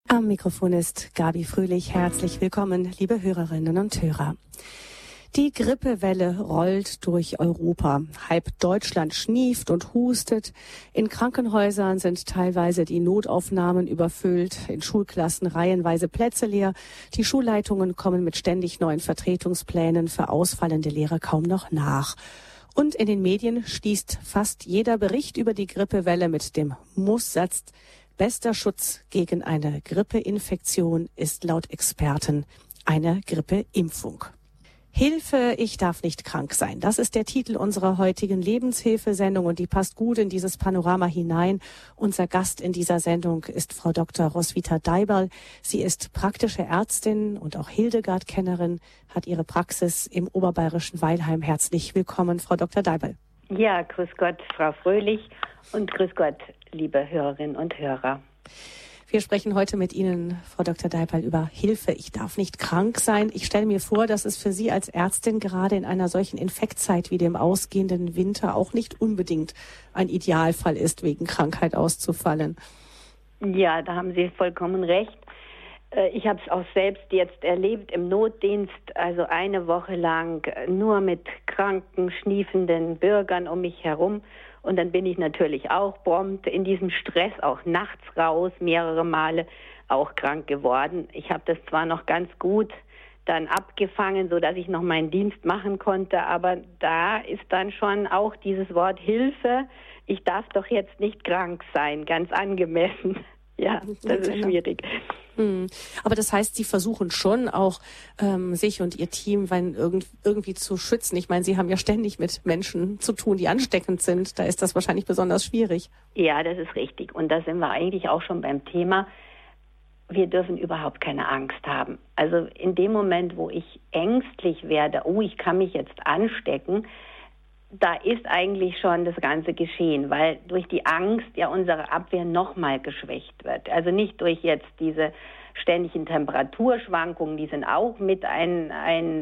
Am Mikrofon ist Gabi Fröhlich. Herzlich willkommen, liebe Hörerinnen und Hörer. Die Grippewelle rollt durch Europa. Halb Deutschland schnieft und hustet. In Krankenhäusern sind teilweise die Notaufnahmen überfüllt, in Schulklassen reihenweise Plätze leer. Die Schulleitungen kommen mit ständig neuen Vertretungsplänen für ausfallende Lehrer kaum noch nach. Und in den Medien schließt fast jeder Bericht über die Grippewelle mit dem Musssatz: Bester Schutz gegen eine Grippeinfektion ist laut Experten eine Grippeimpfung. Hilfe, ich darf nicht krank sein. Das ist der Titel unserer heutigen Lebenshilfesendung und die passt gut in dieses Panorama hinein. Unser Gast in dieser Sendung ist Frau Dr. Roswitha Deiberl. Sie ist praktische Ärztin und auch Hildegard-Kennerin, hat ihre Praxis im oberbayerischen Weilheim. Herzlich willkommen, Frau Dr. Deiberl. Ja, grüß Gott, Frau Fröhlich, und grüß Gott, liebe Hörerinnen und Hörer. Wir sprechen heute mit Ihnen, Frau Dr. Deiberl, über Hilfe. Ich darf nicht krank sein. Ich stelle mir vor, dass es für Sie als Ärztin gerade in einer solchen Infektzeit wie dem ausgehenden Winter auch nicht unbedingt ein Idealfall ist, wegen Krankheit auszufallen. Ja, da haben Sie vollkommen recht. Ich habe es auch selbst jetzt erlebt im Notdienst, also eine Woche lang nur mit kranken, schniefenden Bürgern um mich herum. Und dann bin ich natürlich auch prompt in diesem Stress auch nachts raus, mehrere Male auch krank geworden. Ich habe das zwar noch ganz gut dann abgefangen, sodass ich noch meinen Dienst machen konnte, aber da ist dann schon auch dieses Wort Hilfe, ich darf doch jetzt nicht krank sein, ganz angemessen. Ja, das ist schwierig. Aber das heißt, Sie versuchen schon auch, sich und Ihr Team irgendwie zu schützen. Ich meine, Sie haben ja ständig mit Menschen zu tun, die ansteckend sind. Da ist das wahrscheinlich besonders schwierig. Ja, das ist richtig. Und da sind wir eigentlich auch schon beim Thema. Wir dürfen überhaupt keine Angst haben. Also in dem Moment, wo ich ängstlich werde, ich kann mich jetzt anstecken, da ist eigentlich schon das ganze geschehen, weil durch die Angst ja unsere Abwehr nochmal geschwächt wird. Also nicht durch jetzt diese ständigen Temperaturschwankungen, die sind auch mit ein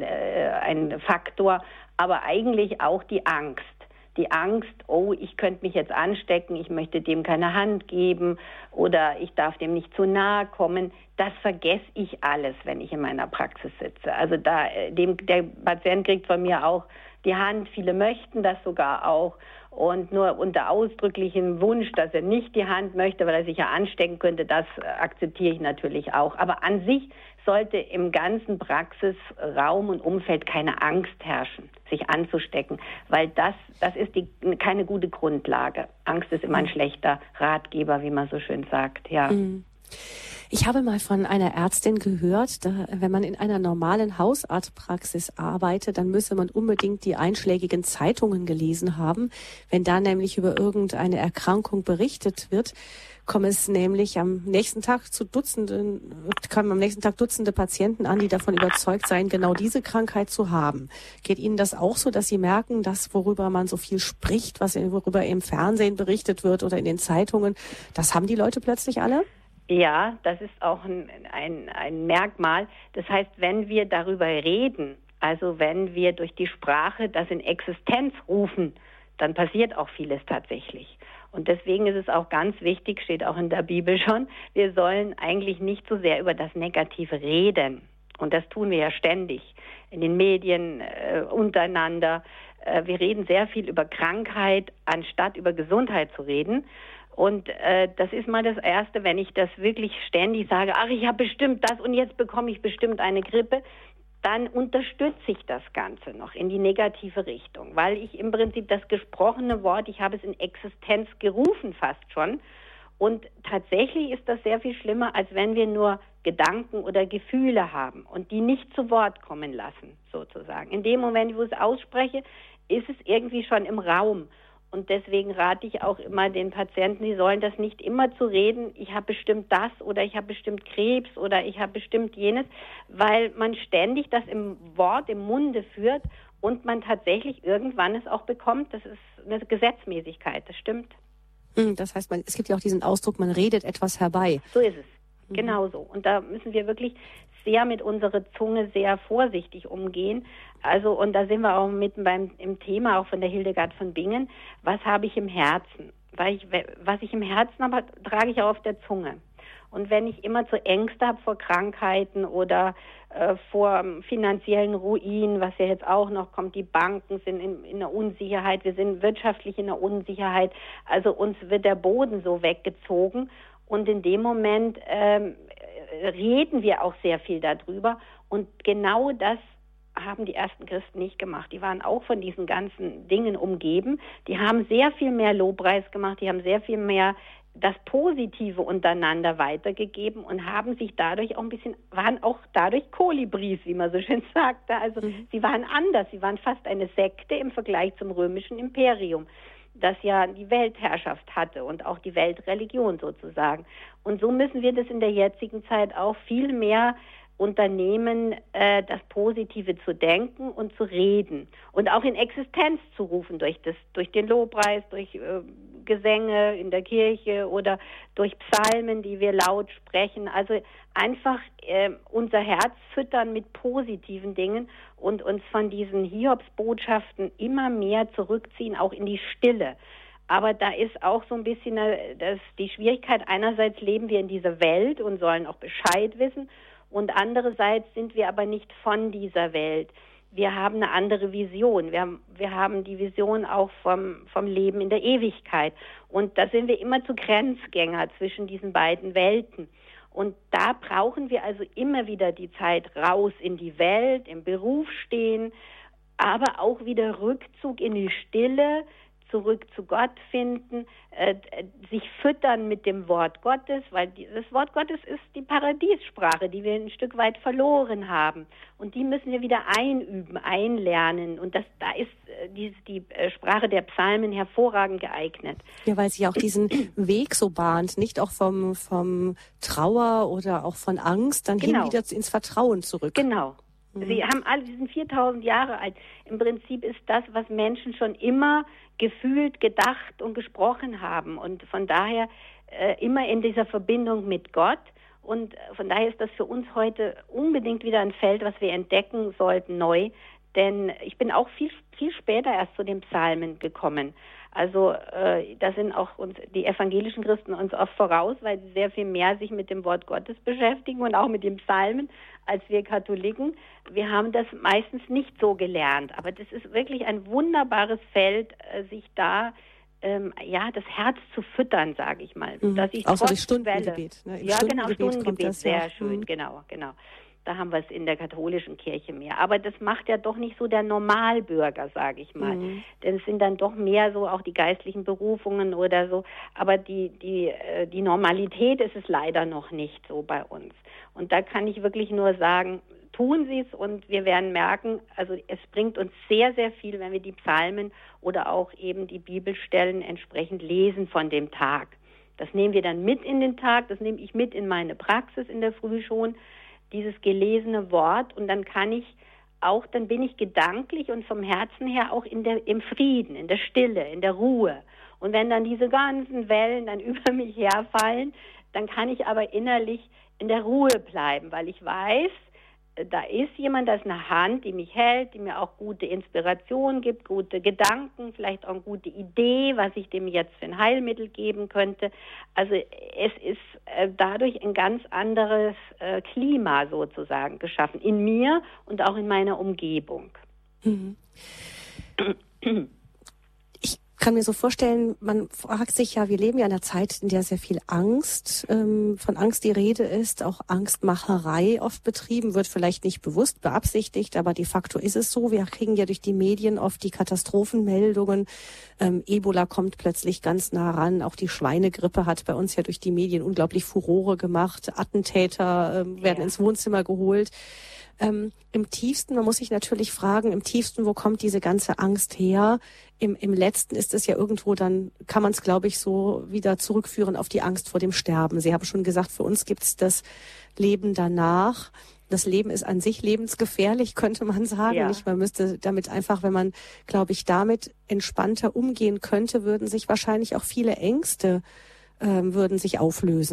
Faktor, aber eigentlich auch die Angst. Die Angst, ich könnte mich jetzt anstecken, ich möchte dem keine Hand geben oder ich darf dem nicht zu nahe kommen, das vergesse ich alles, wenn ich in meiner Praxis sitze. Also der Patient kriegt von mir auch die Hand, viele möchten das sogar auch und nur unter ausdrücklichem Wunsch, dass er nicht die Hand möchte, weil er sich ja anstecken könnte, das akzeptiere ich natürlich auch. Aber an sich sollte im ganzen Praxisraum und Umfeld keine Angst herrschen, sich anzustecken, weil das ist keine gute Grundlage. Angst ist immer ein schlechter Ratgeber, wie man so schön sagt, ja. Ich habe mal von einer Ärztin gehört, wenn man in einer normalen Hausarztpraxis arbeitet, dann müsse man unbedingt die einschlägigen Zeitungen gelesen haben. Wenn da nämlich über irgendeine Erkrankung berichtet wird, kommen nämlich am nächsten Tag Dutzende Patienten an, die davon überzeugt seien, genau diese Krankheit zu haben. Geht Ihnen das auch so, dass Sie merken, dass worüber man so viel spricht, worüber im Fernsehen berichtet wird oder in den Zeitungen, das haben die Leute plötzlich alle? Ja, das ist auch ein Merkmal. Das heißt, wenn wir darüber reden, also wenn wir durch die Sprache das in Existenz rufen, dann passiert auch vieles tatsächlich. Und deswegen ist es auch ganz wichtig, steht auch in der Bibel schon, wir sollen eigentlich nicht so sehr über das Negative reden. Und das tun wir ja ständig in den Medien, untereinander. Wir reden sehr viel über Krankheit, anstatt über Gesundheit zu reden. Und das ist mal das Erste, wenn ich das wirklich ständig sage, ich habe bestimmt das und jetzt bekomme ich bestimmt eine Grippe, dann unterstütze ich das Ganze noch in die negative Richtung, weil ich im Prinzip das gesprochene Wort, ich habe es in Existenz gerufen fast schon. Und tatsächlich ist das sehr viel schlimmer, als wenn wir nur Gedanken oder Gefühle haben und die nicht zu Wort kommen lassen, sozusagen. In dem Moment, wo ich es ausspreche, ist es irgendwie schon im Raum. Und deswegen rate ich auch immer den Patienten, sie sollen das nicht immer zu reden, ich habe bestimmt das oder ich habe bestimmt Krebs oder ich habe bestimmt jenes, weil man ständig das im Wort, im Munde führt und man tatsächlich irgendwann es auch bekommt. Das ist eine Gesetzmäßigkeit, das stimmt. Das heißt, es gibt ja auch diesen Ausdruck, man redet etwas herbei. So ist es. Genau so. Und da müssen wir wirklich sehr mit unserer Zunge sehr vorsichtig umgehen. Also, und da sind wir auch im Thema auch von der Hildegard von Bingen. Was habe ich im Herzen? Was ich im Herzen habe, trage ich auch auf der Zunge. Und wenn ich immer zu Ängste habe vor Krankheiten oder vor finanziellen Ruin, was ja jetzt auch noch kommt, die Banken sind in der Unsicherheit, wir sind wirtschaftlich in der Unsicherheit, also uns wird der Boden so weggezogen und in dem Moment reden wir auch sehr viel darüber und genau das haben die ersten Christen nicht gemacht. Die waren auch von diesen ganzen Dingen umgeben. Die haben sehr viel mehr Lobpreis gemacht, die haben sehr viel mehr das Positive untereinander weitergegeben und haben sich dadurch auch waren auch dadurch Kolibris, wie man so schön sagte. Also sie waren anders, sie waren fast eine Sekte im Vergleich zum römischen Imperium, das ja die Weltherrschaft hatte und auch die Weltreligion sozusagen. Und so müssen wir das in der jetzigen Zeit auch viel mehr unternehmen, das Positive zu denken und zu reden und auch in Existenz zu rufen durch den Lobpreis, durch Gesänge in der Kirche oder durch Psalmen, die wir laut sprechen. Also einfach unser Herz füttern mit positiven Dingen und uns von diesen Hiobsbotschaften immer mehr zurückziehen, auch in die Stille. Aber da ist auch so ein bisschen die Schwierigkeit, einerseits leben wir in dieser Welt und sollen auch Bescheid wissen und andererseits sind wir aber nicht von dieser Welt. Wir haben eine andere Vision. Wir haben die Vision auch vom Leben in der Ewigkeit. Und da sind wir immer zu Grenzgänger zwischen diesen beiden Welten. Und da brauchen wir also immer wieder die Zeit raus in die Welt, im Beruf stehen, aber auch wieder Rückzug in die Stille, zurück zu Gott finden, sich füttern mit dem Wort Gottes, weil das Wort Gottes ist die Paradiessprache, die wir ein Stück weit verloren haben. Und die müssen wir wieder einüben, einlernen. Und da ist die Sprache der Psalmen hervorragend geeignet. Ja, weil sie auch diesen Weg so bahnt, nicht auch vom Trauer oder auch von Angst, dann hin wieder ins Vertrauen zurück. Genau. Sie sind 4000 Jahre alt. Im Prinzip ist das, was Menschen schon immer gefühlt, gedacht und gesprochen haben. Und von daher immer in dieser Verbindung mit Gott. Und von daher ist das für uns heute unbedingt wieder ein Feld, was wir entdecken sollten neu. Denn ich bin auch viel, viel später erst zu den Psalmen gekommen. Also da sind auch die evangelischen Christen uns oft voraus, weil sie sehr viel mehr sich mit dem Wort Gottes beschäftigen und auch mit den Psalmen als wir Katholiken. Wir haben das meistens nicht so gelernt. Aber das ist wirklich ein wunderbares Feld, sich da das Herz zu füttern, sage ich mal. Dass ich auch durch Stundengebet. Ne? Ja, genau, Stundengebet, sehr schön, genau. Da haben wir es in der katholischen Kirche mehr. Aber das macht ja doch nicht so der Normalbürger, sage ich mal. Denn es sind dann doch mehr so auch die geistlichen Berufungen oder so. Aber die Normalität ist es leider noch nicht so bei uns. Und da kann ich wirklich nur sagen, tun Sie es und wir werden merken, also es bringt uns sehr, sehr viel, wenn wir die Psalmen oder auch eben die Bibelstellen entsprechend lesen von dem Tag. Das nehmen wir dann mit in den Tag, das nehme ich mit in meine Praxis in der Früh schon, dieses gelesene Wort und dann bin ich gedanklich und vom Herzen her auch im Frieden, in der Stille, in der Ruhe. Und wenn dann diese ganzen Wellen dann über mich herfallen, dann kann ich aber innerlich in der Ruhe bleiben, weil ich weiß, da ist jemand, da ist eine Hand, die mich hält, die mir auch gute Inspiration gibt, gute Gedanken, vielleicht auch eine gute Idee, was ich dem jetzt für ein Heilmittel geben könnte. Also es ist dadurch ein ganz anderes Klima sozusagen geschaffen, in mir und auch in meiner Umgebung. Ich kann mir so vorstellen, man fragt sich ja, wir leben ja in einer Zeit, in der sehr viel Angst, von Angst die Rede ist, auch Angstmacherei oft betrieben wird, vielleicht nicht bewusst beabsichtigt, aber de facto ist es so. Wir kriegen ja durch die Medien oft die Katastrophenmeldungen. Ebola kommt plötzlich ganz nah ran. Auch die Schweinegrippe hat bei uns ja durch die Medien unglaublich Furore gemacht. Attentäter werden ins Wohnzimmer geholt. Im tiefsten, man muss sich natürlich fragen, im tiefsten, wo kommt diese ganze Angst her? Im letzten ist es ja irgendwo, dann kann man es, glaube ich, so wieder zurückführen auf die Angst vor dem Sterben. Sie haben schon gesagt, für uns gibt es das Leben danach. Das Leben ist an sich lebensgefährlich, könnte man sagen. Ja. Nicht? Man müsste damit einfach, wenn man, glaube ich, damit entspannter umgehen könnte, würden sich wahrscheinlich auch viele Ängste würden sich auflösen.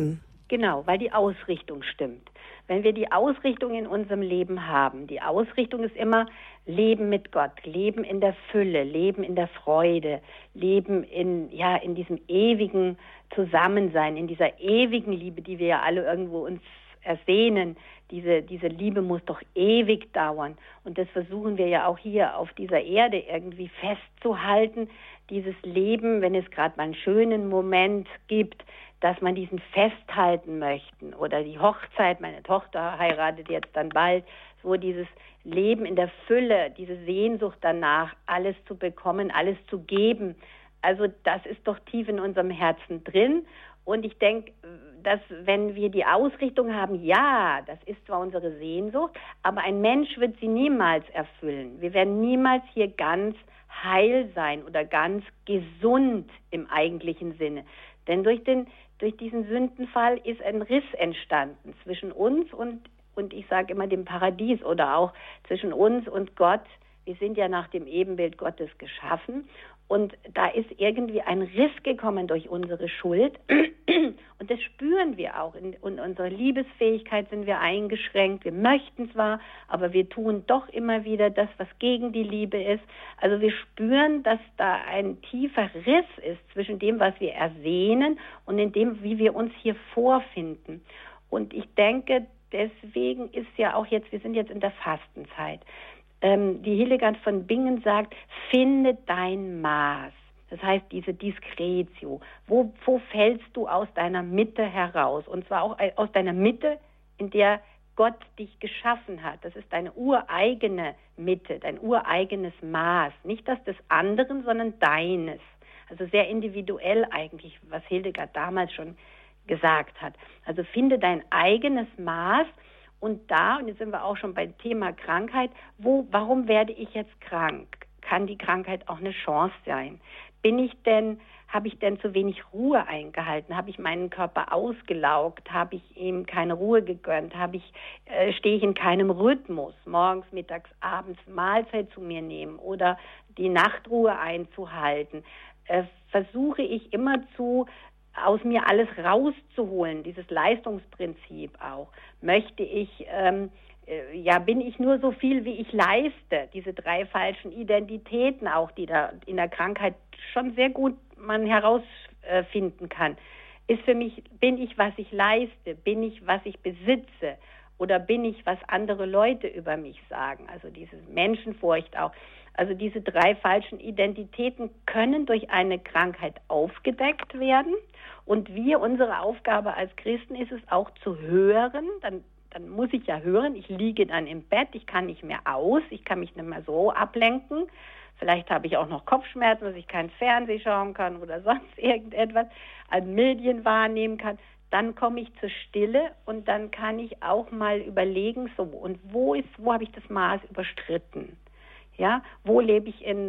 Genau, weil die Ausrichtung stimmt. Wenn wir die Ausrichtung in unserem Leben haben, die Ausrichtung ist immer Leben mit Gott, Leben in der Fülle, Leben in der Freude, Leben in diesem ewigen Zusammensein, in dieser ewigen Liebe, die wir ja alle irgendwo uns ersehnen. Diese Liebe muss doch ewig dauern. Und das versuchen wir ja auch hier auf dieser Erde irgendwie festzuhalten. Dieses Leben, wenn es gerade mal einen schönen Moment gibt, dass man diesen festhalten möchten. Oder die Hochzeit, meine Tochter heiratet jetzt dann bald, so dieses Leben in der Fülle, diese Sehnsucht danach, alles zu bekommen, alles zu geben. Also das ist doch tief in unserem Herzen drin. Und ich denke, dass wenn wir die Ausrichtung haben, ja, das ist zwar unsere Sehnsucht, aber ein Mensch wird sie niemals erfüllen. Wir werden niemals hier ganz heil sein oder ganz gesund im eigentlichen Sinne. Denn durch diesen Sündenfall ist ein Riss entstanden zwischen uns und ich sage immer dem Paradies oder auch zwischen uns und Gott. Wir sind ja nach dem Ebenbild Gottes geschaffen und da ist irgendwie ein Riss gekommen durch unsere Schuld und das spüren wir auch. In unserer Liebesfähigkeit sind wir eingeschränkt. Wir möchten zwar, aber wir tun doch immer wieder das, was gegen die Liebe ist. Also wir spüren, dass da ein tiefer Riss ist zwischen dem, was wir ersehnen und in dem, wie wir uns hier vorfinden. Und ich denke, deswegen ist ja auch jetzt, wir sind jetzt in der Fastenzeit. Die Hildegard von Bingen sagt, finde dein Maß. Das heißt, diese Diskretio. Wo fällst du aus deiner Mitte heraus? Und zwar auch aus deiner Mitte, in der Gott dich geschaffen hat. Das ist deine ureigene Mitte, dein ureigenes Maß. Nicht das des anderen, sondern deines. Also sehr individuell eigentlich, was Hildegard damals schon gesagt hat. Also finde dein eigenes Maß. Und jetzt sind wir auch schon beim Thema Krankheit, warum werde ich jetzt krank? Kann die Krankheit auch eine Chance sein? Habe ich denn zu wenig Ruhe eingehalten? Habe ich meinen Körper ausgelaugt? Habe ich ihm keine Ruhe gegönnt? Stehe ich in keinem Rhythmus? Morgens, mittags, abends Mahlzeit zu mir nehmen oder die Nachtruhe einzuhalten? Versuche ich immerzu aus mir alles rauszuholen, dieses Leistungsprinzip auch. Möchte ich, bin ich nur so viel, wie ich leiste? Diese 3 falschen Identitäten auch, die da in der Krankheit schon sehr gut man herausfinden kann. Ist für mich, bin ich, was ich leiste? Bin ich, was ich besitze? Oder bin ich, was andere Leute über mich sagen? Also diese Menschenfurcht auch. Also diese 3 falschen Identitäten können durch eine Krankheit aufgedeckt werden. Und unsere Aufgabe als Christen ist es auch zu hören. Dann muss ich ja hören. Ich liege dann im Bett, ich kann nicht mehr aus, ich kann mich nicht mehr so ablenken. Vielleicht habe ich auch noch Kopfschmerzen, dass ich kein Fernsehen schauen kann oder sonst irgendetwas, an Medien wahrnehmen kann. Dann komme ich zur Stille und dann kann ich auch mal überlegen, und wo habe ich das Maß überstritten? Ja, wo lebe ich in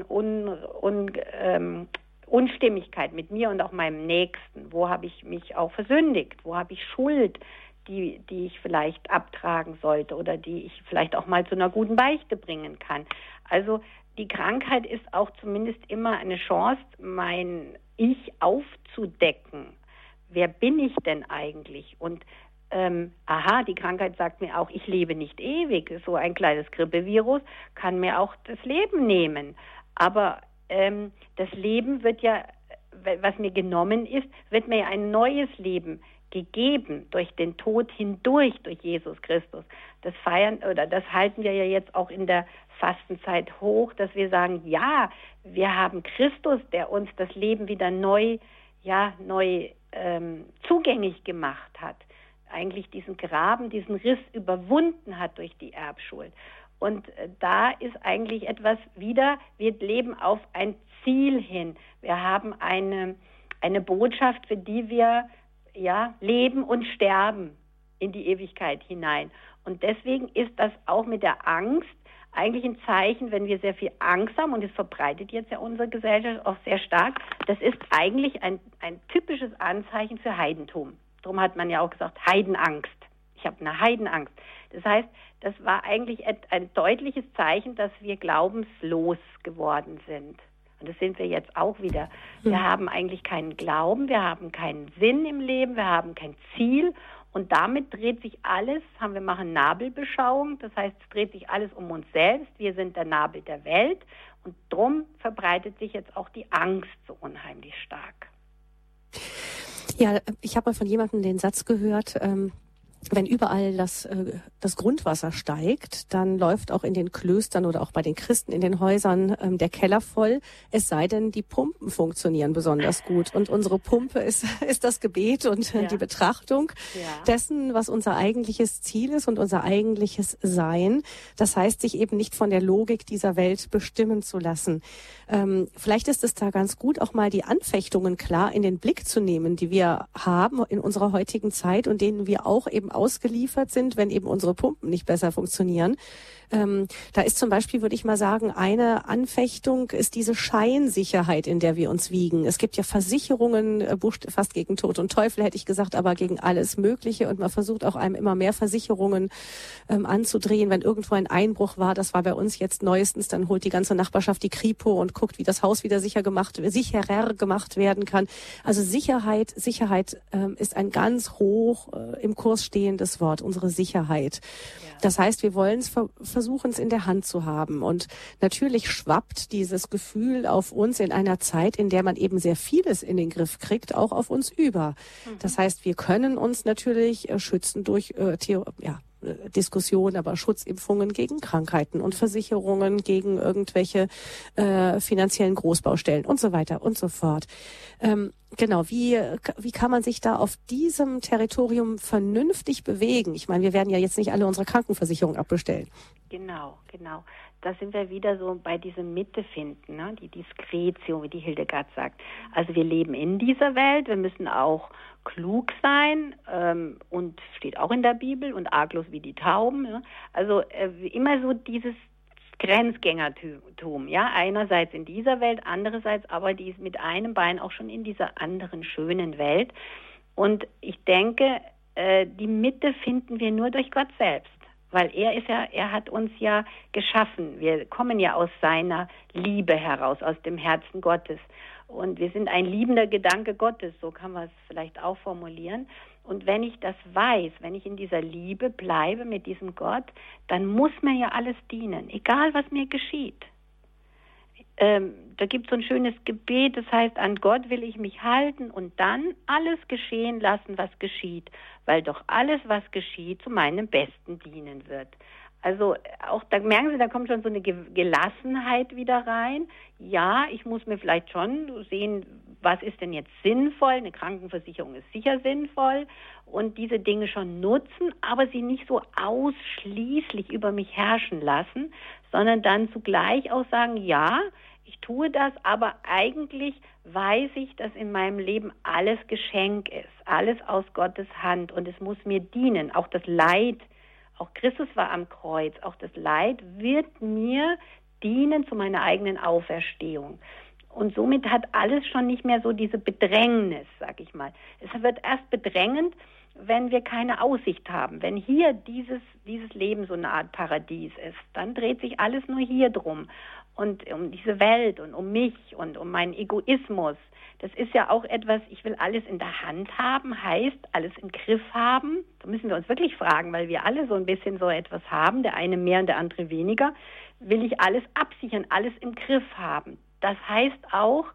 Unstimmigkeit mit mir und auch meinem Nächsten? Wo habe ich mich auch versündigt? Wo habe ich Schuld, die ich vielleicht abtragen sollte oder die ich vielleicht auch mal zu einer guten Beichte bringen kann? Also die Krankheit ist auch zumindest immer eine Chance, mein Ich aufzudecken. Wer bin ich denn eigentlich? Und die Krankheit sagt mir auch, ich lebe nicht ewig. So ein kleines Grippevirus kann mir auch das Leben nehmen. Aber das Leben wird ja, was mir genommen ist, wird mir ja ein neues Leben gegeben durch den Tod hindurch, durch Jesus Christus. Das halten wir ja jetzt auch in der Fastenzeit hoch, dass wir sagen, ja, wir haben Christus, der uns das Leben wieder neu zugänglich gemacht hat. Eigentlich diesen Graben, diesen Riss überwunden hat durch die Erbschuld. Und da ist eigentlich etwas wieder, wir leben auf ein Ziel hin. Wir haben eine Botschaft, für die wir leben und sterben in die Ewigkeit hinein. Und deswegen ist das auch mit der Angst eigentlich ein Zeichen, wenn wir sehr viel Angst haben, und es verbreitet jetzt ja unsere Gesellschaft auch sehr stark, das ist eigentlich ein typisches Anzeichen für Heidentum. Darum hat man ja auch gesagt, Heidenangst. Ich habe eine Heidenangst. Das heißt, das war eigentlich ein deutliches Zeichen, dass wir glaubenslos geworden sind. Und das sind wir jetzt auch wieder. Wir haben eigentlich keinen Glauben, wir haben keinen Sinn im Leben, wir haben kein Ziel. Und damit dreht sich alles, wir machen Nabelbeschauung, das heißt, es dreht sich alles um uns selbst. Wir sind der Nabel der Welt. Und drum verbreitet sich jetzt auch die Angst so unheimlich stark. Ja, ich habe mal von jemandem den Satz gehört, wenn überall das Grundwasser steigt, dann läuft auch in den Klöstern oder auch bei den Christen in den Häusern der Keller voll, es sei denn, die Pumpen funktionieren besonders gut. Und unsere Pumpe ist das Gebet und die Betrachtung dessen, was unser eigentliches Ziel ist und unser eigentliches Sein. Das heißt, sich eben nicht von der Logik dieser Welt bestimmen zu lassen. Vielleicht ist es da ganz gut, auch mal die Anfechtungen klar in den Blick zu nehmen, die wir haben in unserer heutigen Zeit und denen wir auch eben ausgeliefert sind, wenn eben unsere Pumpen nicht besser funktionieren. Da ist zum Beispiel, würde ich mal sagen, eine Anfechtung ist diese Scheinsicherheit, in der wir uns wiegen. Es gibt ja Versicherungen, fast gegen Tod und Teufel, hätte ich gesagt, aber gegen alles Mögliche. Und man versucht auch einem immer mehr Versicherungen anzudrehen. Wenn irgendwo ein Einbruch war, das war bei uns jetzt neuestens, dann holt die ganze Nachbarschaft die Kripo und guckt, wie das Haus wieder sicherer gemacht werden kann. Also Sicherheit ist ein ganz hoch im Kurs stehendes Wort, unsere Sicherheit. Ja. Das heißt, wir wollen versuchen es in der Hand zu haben. Und natürlich schwappt dieses Gefühl auf uns in einer Zeit, in der man eben sehr vieles in den Griff kriegt, auch auf uns über. Das heißt, wir können uns natürlich schützen durch Diskussion, aber Schutzimpfungen gegen Krankheiten und Versicherungen gegen irgendwelche finanziellen Großbaustellen und so weiter und so fort. Genau, wie kann man sich da auf diesem Territorium vernünftig bewegen? Ich meine, wir werden ja jetzt nicht alle unsere Krankenversicherung abbestellen. Genau. Da sind wir wieder so bei diesem Mitte finden, ne? Die Diskretio, wie die Hildegard sagt. Also wir leben in dieser Welt, wir müssen auch klug sein und steht auch in der Bibel und arglos wie die Tauben. Ne? Also immer so dieses Grenzgängertum, ja, einerseits in dieser Welt, andererseits aber die ist mit einem Bein auch schon in dieser anderen schönen Welt. Und ich denke, die Mitte finden wir nur durch Gott selbst, weil er hat uns ja geschaffen. Wir kommen ja aus seiner Liebe heraus, aus dem Herzen Gottes. Und wir sind ein liebender Gedanke Gottes, so kann man es vielleicht auch formulieren. Und wenn ich das weiß, wenn ich in dieser Liebe bleibe mit diesem Gott, dann muss mir ja alles dienen, egal was mir geschieht. Da gibt es so ein schönes Gebet, das heißt, an Gott will ich mich halten und dann alles geschehen lassen, was geschieht, weil doch alles, was geschieht, zu meinem Besten dienen wird. Also auch da merken Sie, da kommt schon so eine Gelassenheit wieder rein. Ja, ich muss mir vielleicht schon sehen, was ist denn jetzt sinnvoll? Eine Krankenversicherung ist sicher sinnvoll und diese Dinge schon nutzen, aber sie nicht so ausschließlich über mich herrschen lassen, sondern dann zugleich auch sagen, ja, ich tue das, aber eigentlich weiß ich, dass in meinem Leben alles Geschenk ist, alles aus Gottes Hand und es muss mir dienen, auch das Leid. Auch Christus war am Kreuz. Auch das Leid wird mir dienen zu meiner eigenen Auferstehung. Und somit hat alles schon nicht mehr so diese Bedrängnis, sag ich mal. Es wird erst bedrängend, wenn wir keine Aussicht haben. Wenn hier dieses Leben so eine Art Paradies ist, dann dreht sich alles nur hier drum. Und um diese Welt und um mich und um meinen Egoismus. Das ist ja auch etwas, ich will alles in der Hand haben, heißt alles im Griff haben. Da müssen wir uns wirklich fragen, weil wir alle so ein bisschen so etwas haben, der eine mehr und der andere weniger. Will ich alles absichern, alles im Griff haben. Das heißt auch,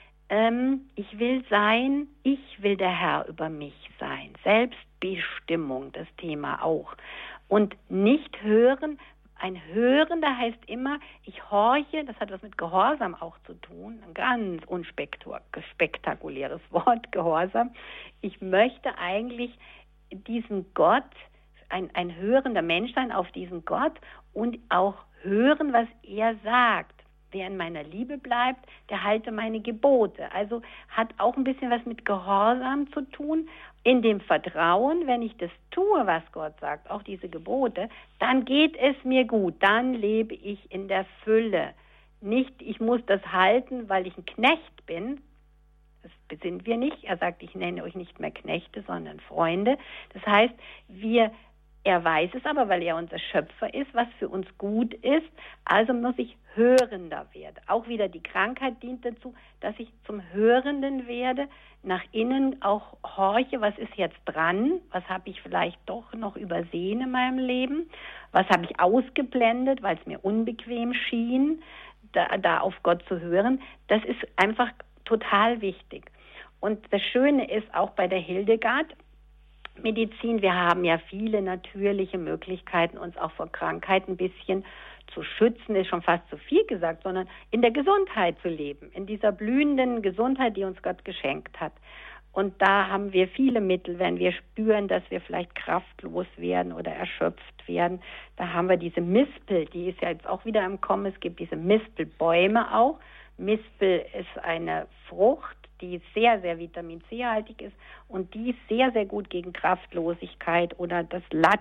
ich will der Herr über mich sein. Selbstbestimmung, das Thema auch. Und nicht hören. Ein Hörender heißt immer, ich horche, das hat was mit Gehorsam auch zu tun, ein ganz unspektakuläres Wort, Gehorsam. Ich möchte eigentlich diesen Gott, ein hörender Mensch sein auf diesen Gott und auch hören, was er sagt. Wer in meiner Liebe bleibt, der halte meine Gebote. Also hat auch ein bisschen was mit Gehorsam zu tun. In dem Vertrauen, wenn ich das tue, was Gott sagt, auch diese Gebote, dann geht es mir gut. Dann lebe ich in der Fülle. Nicht, ich muss das halten, weil ich ein Knecht bin. Das sind wir nicht. Er sagt, ich nenne euch nicht mehr Knechte, sondern Freunde. Das heißt, wir Er weiß es aber, weil er unser Schöpfer ist, was für uns gut ist. Also muss ich hörender werden. Auch wieder die Krankheit dient dazu, dass ich zum Hörenden werde, nach innen auch horche, was ist jetzt dran, was habe ich vielleicht doch noch übersehen in meinem Leben, was habe ich ausgeblendet, weil es mir unbequem schien, da auf Gott zu hören. Das ist einfach total wichtig. Und das Schöne ist auch bei der Hildegard Medizin, wir haben ja viele natürliche Möglichkeiten, uns auch vor Krankheiten ein bisschen zu schützen, ist schon fast zu viel gesagt, sondern in der Gesundheit zu leben, in dieser blühenden Gesundheit, die uns Gott geschenkt hat. Und da haben wir viele Mittel, wenn wir spüren, dass wir vielleicht kraftlos werden oder erschöpft werden. Da haben wir diese Mispel, die ist ja jetzt auch wieder im Kommen. Es gibt diese Mispelbäume auch. Mispel ist eine Frucht, die sehr, sehr Vitamin C-haltig ist und die ist sehr, sehr gut gegen Kraftlosigkeit oder das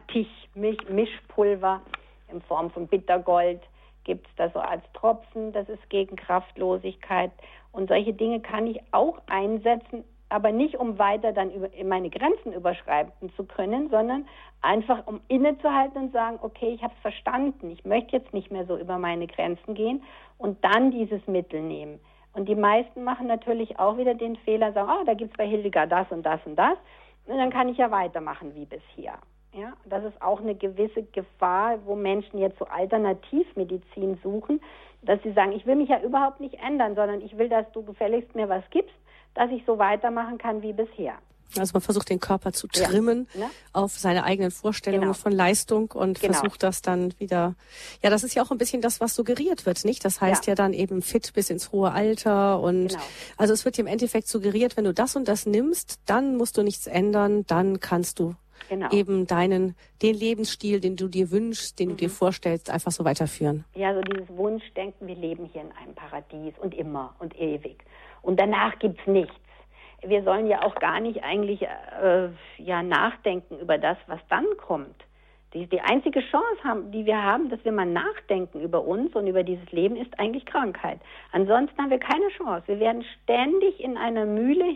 Lattich-Mischpulver in Form von Bittergold gibt es da so als Tropfen, das ist gegen Kraftlosigkeit und solche Dinge kann ich auch einsetzen, aber nicht, um weiter dann meine Grenzen überschreiten zu können, sondern einfach, um innezuhalten und sagen, okay, ich habe es verstanden, ich möchte jetzt nicht mehr so über meine Grenzen gehen und dann dieses Mittel nehmen. Und die meisten machen natürlich auch wieder den Fehler, sagen, da gibt es bei Hildegard das und das und das. Und dann kann ich ja weitermachen wie bisher. Ja, das ist auch eine gewisse Gefahr, wo Menschen jetzt so Alternativmedizin suchen, dass sie sagen, ich will mich ja überhaupt nicht ändern, sondern ich will, dass du gefälligst mir was gibst, dass ich so weitermachen kann wie bisher. Also man versucht den Körper zu trimmen auf seine eigenen Vorstellungen von Leistung und versucht das dann wieder. Ja, das ist ja auch ein bisschen das, was suggeriert wird, nicht? Das heißt ja dann eben fit bis ins hohe Alter und also es wird dir im Endeffekt suggeriert, wenn du das und das nimmst, dann musst du nichts ändern, dann kannst du eben den Lebensstil, den du dir wünschst, den du dir vorstellst, einfach so weiterführen. Ja, so dieses Wunschdenken, wir leben hier in einem Paradies und immer und ewig. Und danach gibt's nichts. Wir sollen ja auch gar nicht eigentlich nachdenken über das, was dann kommt. Die einzige Chance, die wir haben, dass wir mal nachdenken über uns und über dieses Leben, ist eigentlich Krankheit. Ansonsten haben wir keine Chance. Wir werden ständig in einer Mühle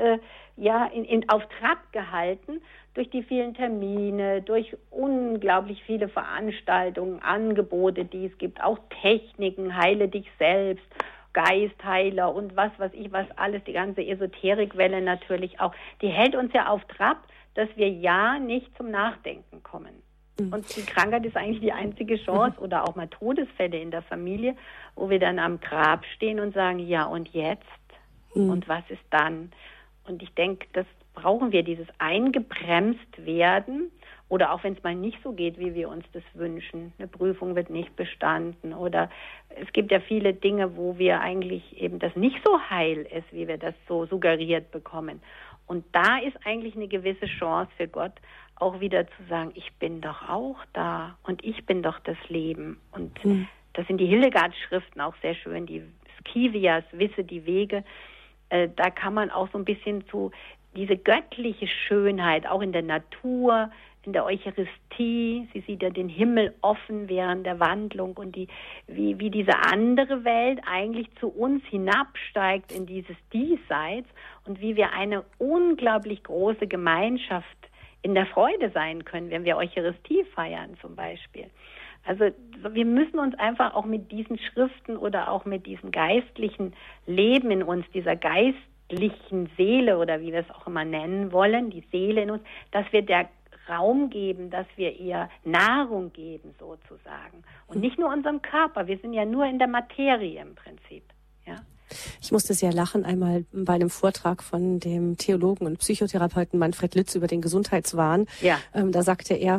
auf Trab gehalten durch die vielen Termine, durch unglaublich viele Veranstaltungen, Angebote, die es gibt, auch Techniken, heile dich selbst, Geistheiler und was weiß ich, was alles, die ganze Esoterikwelle natürlich auch, die hält uns ja auf Trab, dass wir ja nicht zum Nachdenken kommen. Und die Krankheit ist eigentlich die einzige Chance oder auch mal Todesfälle in der Familie, wo wir dann am Grab stehen und sagen, ja und jetzt? Und was ist dann? Und ich denke, das brauchen wir, dieses eingebremst werden oder auch wenn es mal nicht so geht, wie wir uns das wünschen. Eine Prüfung wird nicht bestanden oder es gibt ja viele Dinge, wo wir eigentlich eben das nicht so heil ist, wie wir das so suggeriert bekommen. Und da ist eigentlich eine gewisse Chance für Gott, auch wieder zu sagen, ich bin doch auch da und ich bin doch das Leben. Und das sind die Hildegard-Schriften auch sehr schön, die Scivias, Wisse die Wege. Da kann man auch so ein bisschen zu diese göttliche Schönheit, auch in der Natur, in der Eucharistie, sie sieht ja den Himmel offen während der Wandlung und wie diese andere Welt eigentlich zu uns hinabsteigt in dieses Diesseits und wie wir eine unglaublich große Gemeinschaft in der Freude sein können, wenn wir Eucharistie feiern zum Beispiel. Also wir müssen uns einfach auch mit diesen Schriften oder auch mit diesem geistlichen Leben in uns, dieser geistlichen Seele oder wie wir es auch immer nennen wollen, die Seele in uns, dass wir der Raum geben, dass wir ihr Nahrung geben sozusagen. Und nicht nur unserem Körper, wir sind ja nur in der Materie im Prinzip. Ja. Ich musste sehr lachen einmal bei einem Vortrag von dem Theologen und Psychotherapeuten Manfred Lütz über den Gesundheitswahn. Ja. Da sagte er,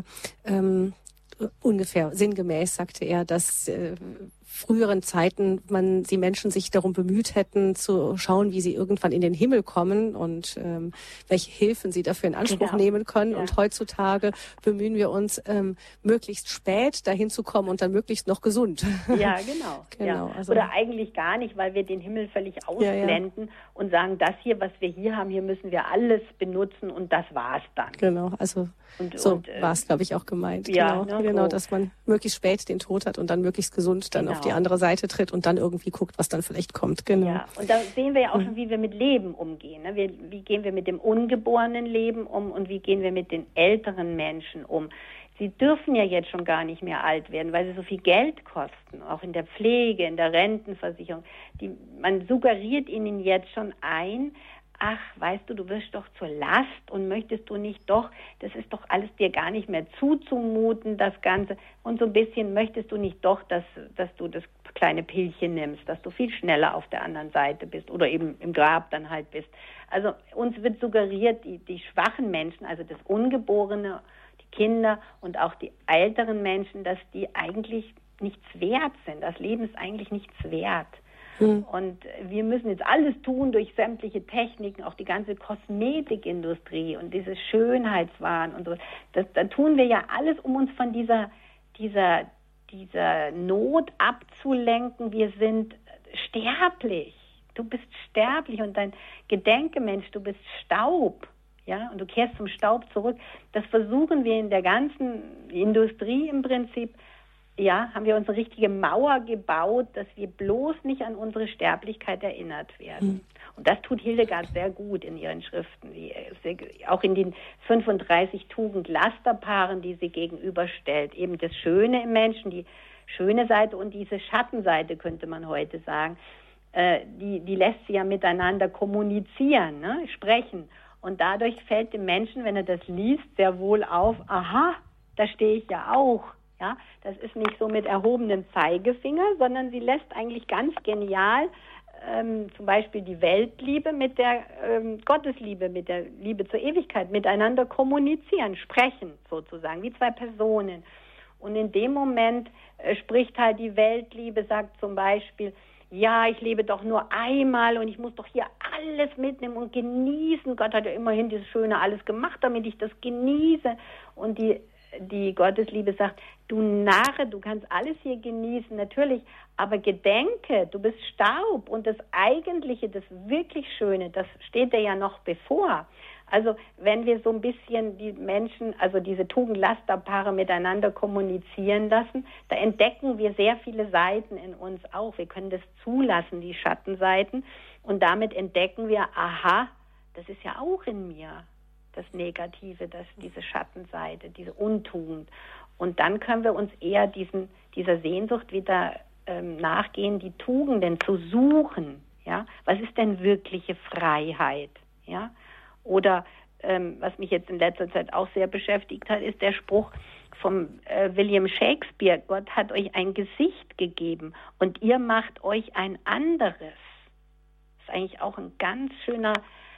ungefähr sinngemäß sagte er, dass früheren Zeiten die Menschen sich darum bemüht hätten, zu schauen, wie sie irgendwann in den Himmel kommen und welche Hilfen sie dafür in Anspruch nehmen können. Ja. Und heutzutage bemühen wir uns, möglichst spät dahin zu kommen und dann möglichst noch gesund. Ja, genau. Genau. Ja. Also, oder eigentlich gar nicht, weil wir den Himmel völlig ausblenden und sagen, das hier, was wir hier haben, hier müssen wir alles benutzen und das war's dann. Genau, also so war es, glaube ich, auch gemeint. Ja, genau, dass man möglichst spät den Tod hat und dann möglichst gesund dann auf die andere Seite tritt und dann irgendwie guckt, was dann vielleicht kommt. Genau. Ja, und da sehen wir ja auch schon, wie wir mit Leben umgehen. Ne? Wie gehen wir mit dem ungeborenen Leben um und wie gehen wir mit den älteren Menschen um? Sie dürfen ja jetzt schon gar nicht mehr alt werden, weil sie so viel Geld kosten, auch in der Pflege, in der Rentenversicherung. Man suggeriert ihnen jetzt schon ein, ach, weißt du, du wirst doch zur Last und möchtest du nicht doch, das ist doch alles dir gar nicht mehr zuzumuten, das Ganze. Und so ein bisschen möchtest du nicht doch, dass du das kleine Pillchen nimmst, dass du viel schneller auf der anderen Seite bist oder eben im Grab dann halt bist. Also uns wird suggeriert, die schwachen Menschen, also das Ungeborene, die Kinder und auch die älteren Menschen, dass die eigentlich nichts wert sind. Das Leben ist eigentlich nichts wert. Und wir müssen jetzt alles tun durch sämtliche Techniken, auch die ganze Kosmetikindustrie und diese Schönheitswahn und so. Da tun wir ja alles, um uns von dieser Not abzulenken. Wir sind sterblich. Du bist sterblich und dein Gedenkemensch, du bist Staub. Ja, und du kehrst zum Staub zurück. Das versuchen wir in der ganzen Industrie im Prinzip. Ja, haben wir uns eine richtige Mauer gebaut, dass wir bloß nicht an unsere Sterblichkeit erinnert werden. Und das tut Hildegard sehr gut in ihren Schriften, auch in den 35 Tugend-Lasterpaaren, die sie gegenüberstellt. Eben das Schöne im Menschen, die schöne Seite und diese Schattenseite, könnte man heute sagen, die lässt sie ja miteinander kommunizieren, ne? Sprechen. Und dadurch fällt dem Menschen, wenn er das liest, sehr wohl auf, aha, da stehe ich ja auch. Ja, das ist nicht so mit erhobenem Zeigefinger, sondern sie lässt eigentlich ganz genial zum Beispiel die Weltliebe mit der Gottesliebe, mit der Liebe zur Ewigkeit miteinander kommunizieren, sprechen sozusagen, wie zwei Personen. Und in dem Moment spricht halt die Weltliebe, sagt zum Beispiel, ja, ich lebe doch nur einmal und ich muss doch hier alles mitnehmen und genießen. Gott hat ja immerhin dieses Schöne alles gemacht, damit ich das genieße. Und die Gottesliebe sagt, du Narre, du kannst alles hier genießen, natürlich, aber gedenke, du bist Staub und das Eigentliche, das wirklich Schöne, das steht dir ja noch bevor. Also wenn wir so ein bisschen die Menschen, also diese Tugend-Laster-Paare miteinander kommunizieren lassen, da entdecken wir sehr viele Seiten in uns auch. Wir können das zulassen, die Schattenseiten, und damit entdecken wir, aha, das ist ja auch in mir. Das Negative, diese Schattenseite, diese Untugend. Und dann können wir uns eher dieser Sehnsucht wieder nachgehen, die Tugenden zu suchen. Ja? Was ist denn wirkliche Freiheit? Ja? Oder was mich jetzt in letzter Zeit auch sehr beschäftigt hat, ist der Spruch vom William Shakespeare, Gott hat euch ein Gesicht gegeben und ihr macht euch ein anderes. Das ist eigentlich auch ein ganz schöner,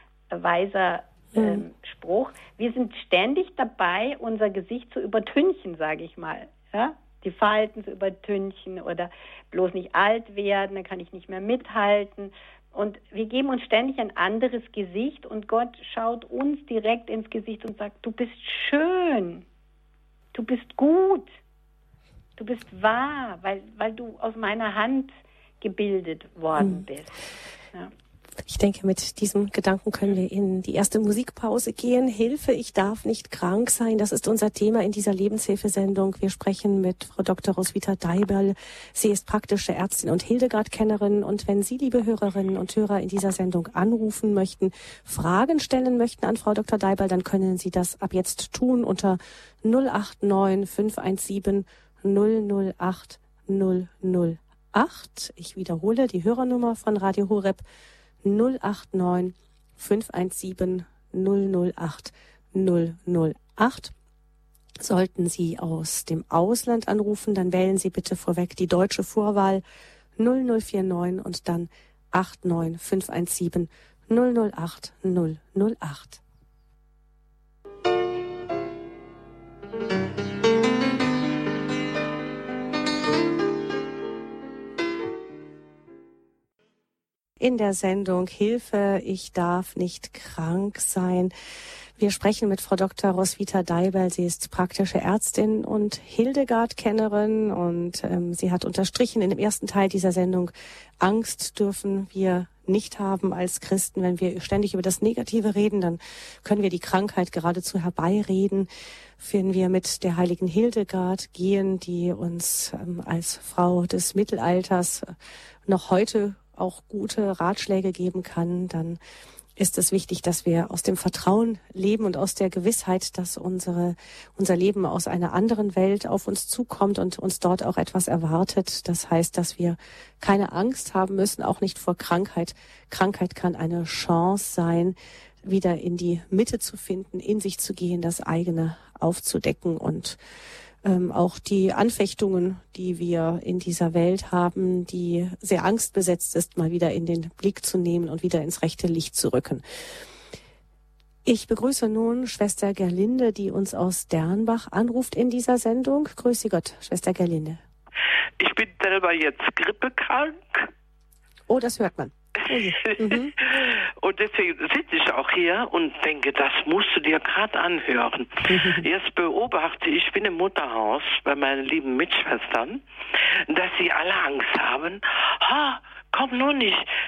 weiser Spruch. Wir sind ständig dabei, unser Gesicht zu übertünchen, sage ich mal. Ja? Die Falten zu übertünchen oder bloß nicht alt werden, dann kann ich nicht mehr mithalten. Und wir geben uns ständig ein anderes Gesicht und Gott schaut uns direkt ins Gesicht und sagt, du bist schön, du bist gut, du bist wahr, weil du aus meiner Hand gebildet worden bist. Ja. Ich denke, mit diesem Gedanken können wir in die erste Musikpause gehen. Hilfe, ich darf nicht krank sein. Das ist unser Thema in dieser Lebenshilfesendung. Wir sprechen mit Frau Dr. Roswitha Deibel. Sie ist praktische Ärztin und Hildegard-Kennerin. Und wenn Sie, liebe Hörerinnen und Hörer, in dieser Sendung anrufen möchten, Fragen stellen möchten an Frau Dr. Deibel, dann können Sie das ab jetzt tun unter 089 517 008 008. Ich wiederhole die Hörernummer von Radio Horeb 089 517 008 008. Sollten Sie aus dem Ausland anrufen, dann wählen Sie bitte vorweg die deutsche Vorwahl 0049 und dann 89 517 008 008. In der Sendung Hilfe, ich darf nicht krank sein. Wir sprechen mit Frau Dr. Roswitha Deibel. Sie ist praktische Ärztin und Hildegard-Kennerin und sie hat unterstrichen in dem ersten Teil dieser Sendung, Angst dürfen wir nicht haben als Christen. Wenn wir ständig über das Negative reden, dann können wir die Krankheit geradezu herbeireden. Wenn wir mit der heiligen Hildegard gehen, die uns als Frau des Mittelalters noch heute auch gute Ratschläge geben kann, dann ist es wichtig, dass wir aus dem Vertrauen leben und aus der Gewissheit, dass unser Leben aus einer anderen Welt auf uns zukommt und uns dort auch etwas erwartet. Das heißt, dass wir keine Angst haben müssen, auch nicht vor Krankheit. Krankheit kann eine Chance sein, wieder in die Mitte zu finden, in sich zu gehen, das eigene aufzudecken und auch die Anfechtungen, die wir in dieser Welt haben, die sehr angstbesetzt ist, mal wieder in den Blick zu nehmen und wieder ins rechte Licht zu rücken. Ich begrüße nun Schwester Gerlinde, die uns aus Dernbach anruft in dieser Sendung. Grüße Gott, Schwester Gerlinde. Ich bin selber jetzt grippekrank. Oh, das hört man. Mhm. Und deswegen sitze ich auch hier und denke, das musst du dir gerade anhören. Jetzt beobachte ich bin im Mutterhaus bei meinen lieben Mitschwestern, dass sie alle Angst haben. Komm nur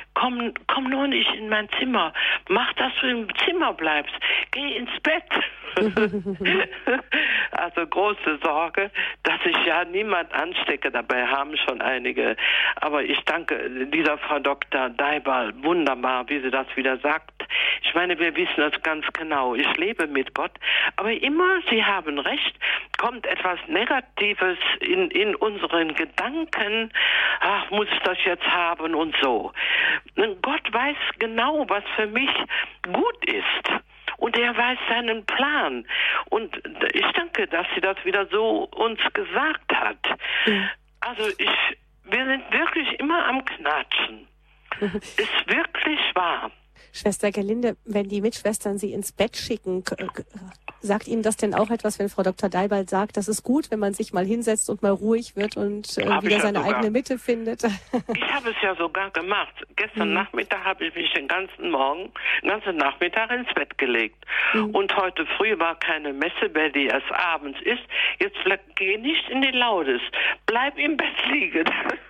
nicht in mein Zimmer. Mach, dass du im Zimmer bleibst. Geh ins Bett. Also große Sorge, dass ich ja niemand anstecke. Dabei haben schon einige. Aber ich danke dieser Frau Dr. Deibal wunderbar, wie sie das wieder sagt. Ich meine, wir wissen das ganz genau. Ich lebe mit Gott. Aber immer, Sie haben recht, kommt etwas Negatives in unseren Gedanken. Ach, muss ich das jetzt haben und so. Und Gott weiß genau, was für mich gut ist. Und er weiß seinen Plan. Und ich danke, dass sie das wieder so uns gesagt hat. Also wir sind wirklich immer am Knatschen. Ist wirklich wahr. Schwester Gerlinde, wenn die Mitschwestern Sie ins Bett schicken, sagt Ihnen das denn auch etwas, wenn Frau Dr. Deibal sagt, das ist gut, wenn man sich mal hinsetzt und mal ruhig wird und wieder seine eigene Mitte findet? Ich habe es ja sogar gemacht. Gestern Nachmittag habe ich mich den ganzen Nachmittag ins Bett gelegt. Und heute früh war keine Messe, weil die erst abends ist. Jetzt geh nicht in die Laudes. Bleib im Bett liegen.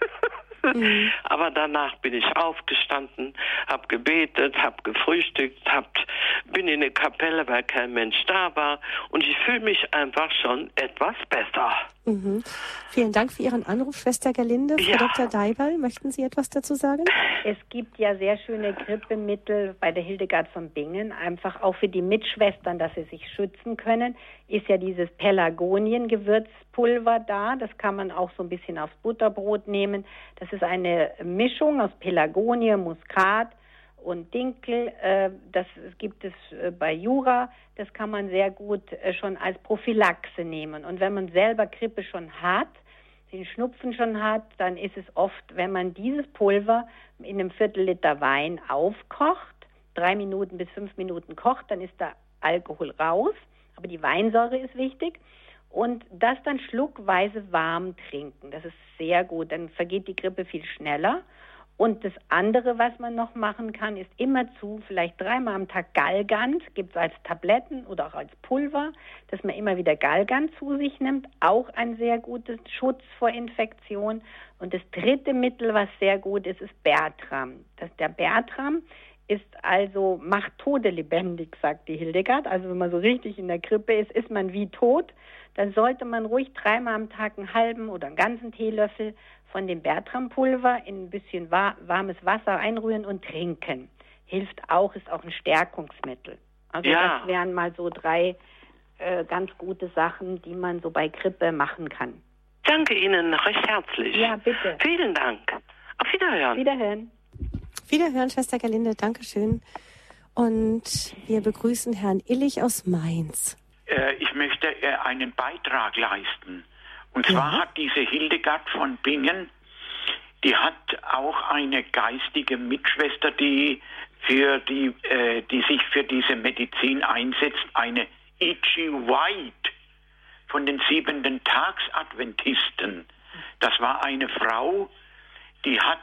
Aber danach bin ich aufgestanden, habe gebetet, habe gefrühstückt, bin in eine Kapelle, weil kein Mensch da war und ich fühle mich einfach schon etwas besser. Vielen Dank für Ihren Anruf, Schwester Gerlinde. Frau Dr. Deibal, möchten Sie etwas dazu sagen? Es gibt ja sehr schöne Grippemittel bei der Hildegard von Bingen, einfach auch für die Mitschwestern, dass sie sich schützen können, ist ja dieses Pelargonien-Gewürzpulver da. Das kann man auch so ein bisschen aufs Butterbrot nehmen. Das ist eine Mischung aus Pelargonie, Muskat und Dinkel. Das gibt es bei Jura. Das kann man sehr gut schon als Prophylaxe nehmen. Und wenn man selber Grippe schon hat, den Schnupfen schon hat, dann ist es oft, wenn man dieses Pulver in einem Viertel-Liter Wein aufkocht, 3 Minuten bis 5 Minuten kocht, dann ist der Alkohol raus. Aber die Weinsäure ist wichtig. Und das dann schluckweise warm trinken. Das ist sehr gut. Dann vergeht die Grippe viel schneller. Und das andere, was man noch machen kann, ist immerzu vielleicht 3-mal am Tag Galgant, gibt es als Tabletten oder auch als Pulver, dass man immer wieder Galgant zu sich nimmt. Auch ein sehr gutes Schutz vor Infektion. Und das dritte Mittel, was sehr gut ist, ist Bertram. Der Bertram macht Tode lebendig, sagt die Hildegard. Also wenn man so richtig in der Grippe ist man wie tot. Dann sollte man ruhig 3-mal am Tag einen halben oder einen ganzen Teelöffel von dem Bertram-Pulver in ein bisschen warmes Wasser einrühren und trinken. Hilft auch, ist auch ein Stärkungsmittel. Also das wären mal so 3 ganz gute Sachen, die man so bei Grippe machen kann. Danke Ihnen recht herzlich. Ja, bitte. Vielen Dank. Auf Wiederhören. Wiederhören. Wiederhören, Schwester Gerlinde. Dankeschön. Und wir begrüßen Herrn Illich aus Mainz. Ich möchte einen Beitrag leisten. Und zwar hat diese Hildegard von Bingen, die hat auch eine geistige Mitschwester, die sich für diese Medizin einsetzt, eine E.G. White von den 7-Tags-Adventisten. Das war eine Frau, die hat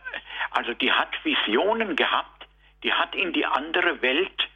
Visionen gehabt, die hat in die andere Welt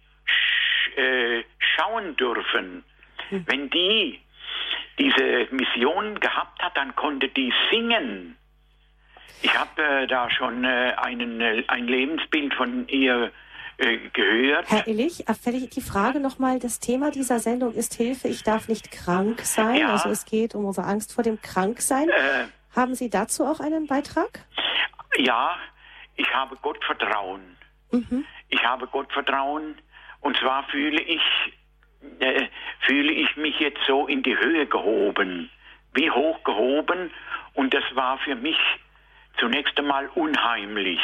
schauen dürfen. Wenn die diese Mission gehabt hat, dann konnte die singen. Ich habe da schon ein Lebensbild von ihr gehört. Herr Illich, die Frage nochmal, das Thema dieser Sendung ist Hilfe, ich darf nicht krank sein. Ja. Also es geht um unsere Angst vor dem Kranksein. Haben Sie dazu auch einen Beitrag? Ja, ich habe Gottvertrauen. ich habe Gottvertrauen, und zwar fühle ich mich jetzt so in die Höhe gehoben, wie hoch gehoben, und das war für mich zunächst einmal unheimlich.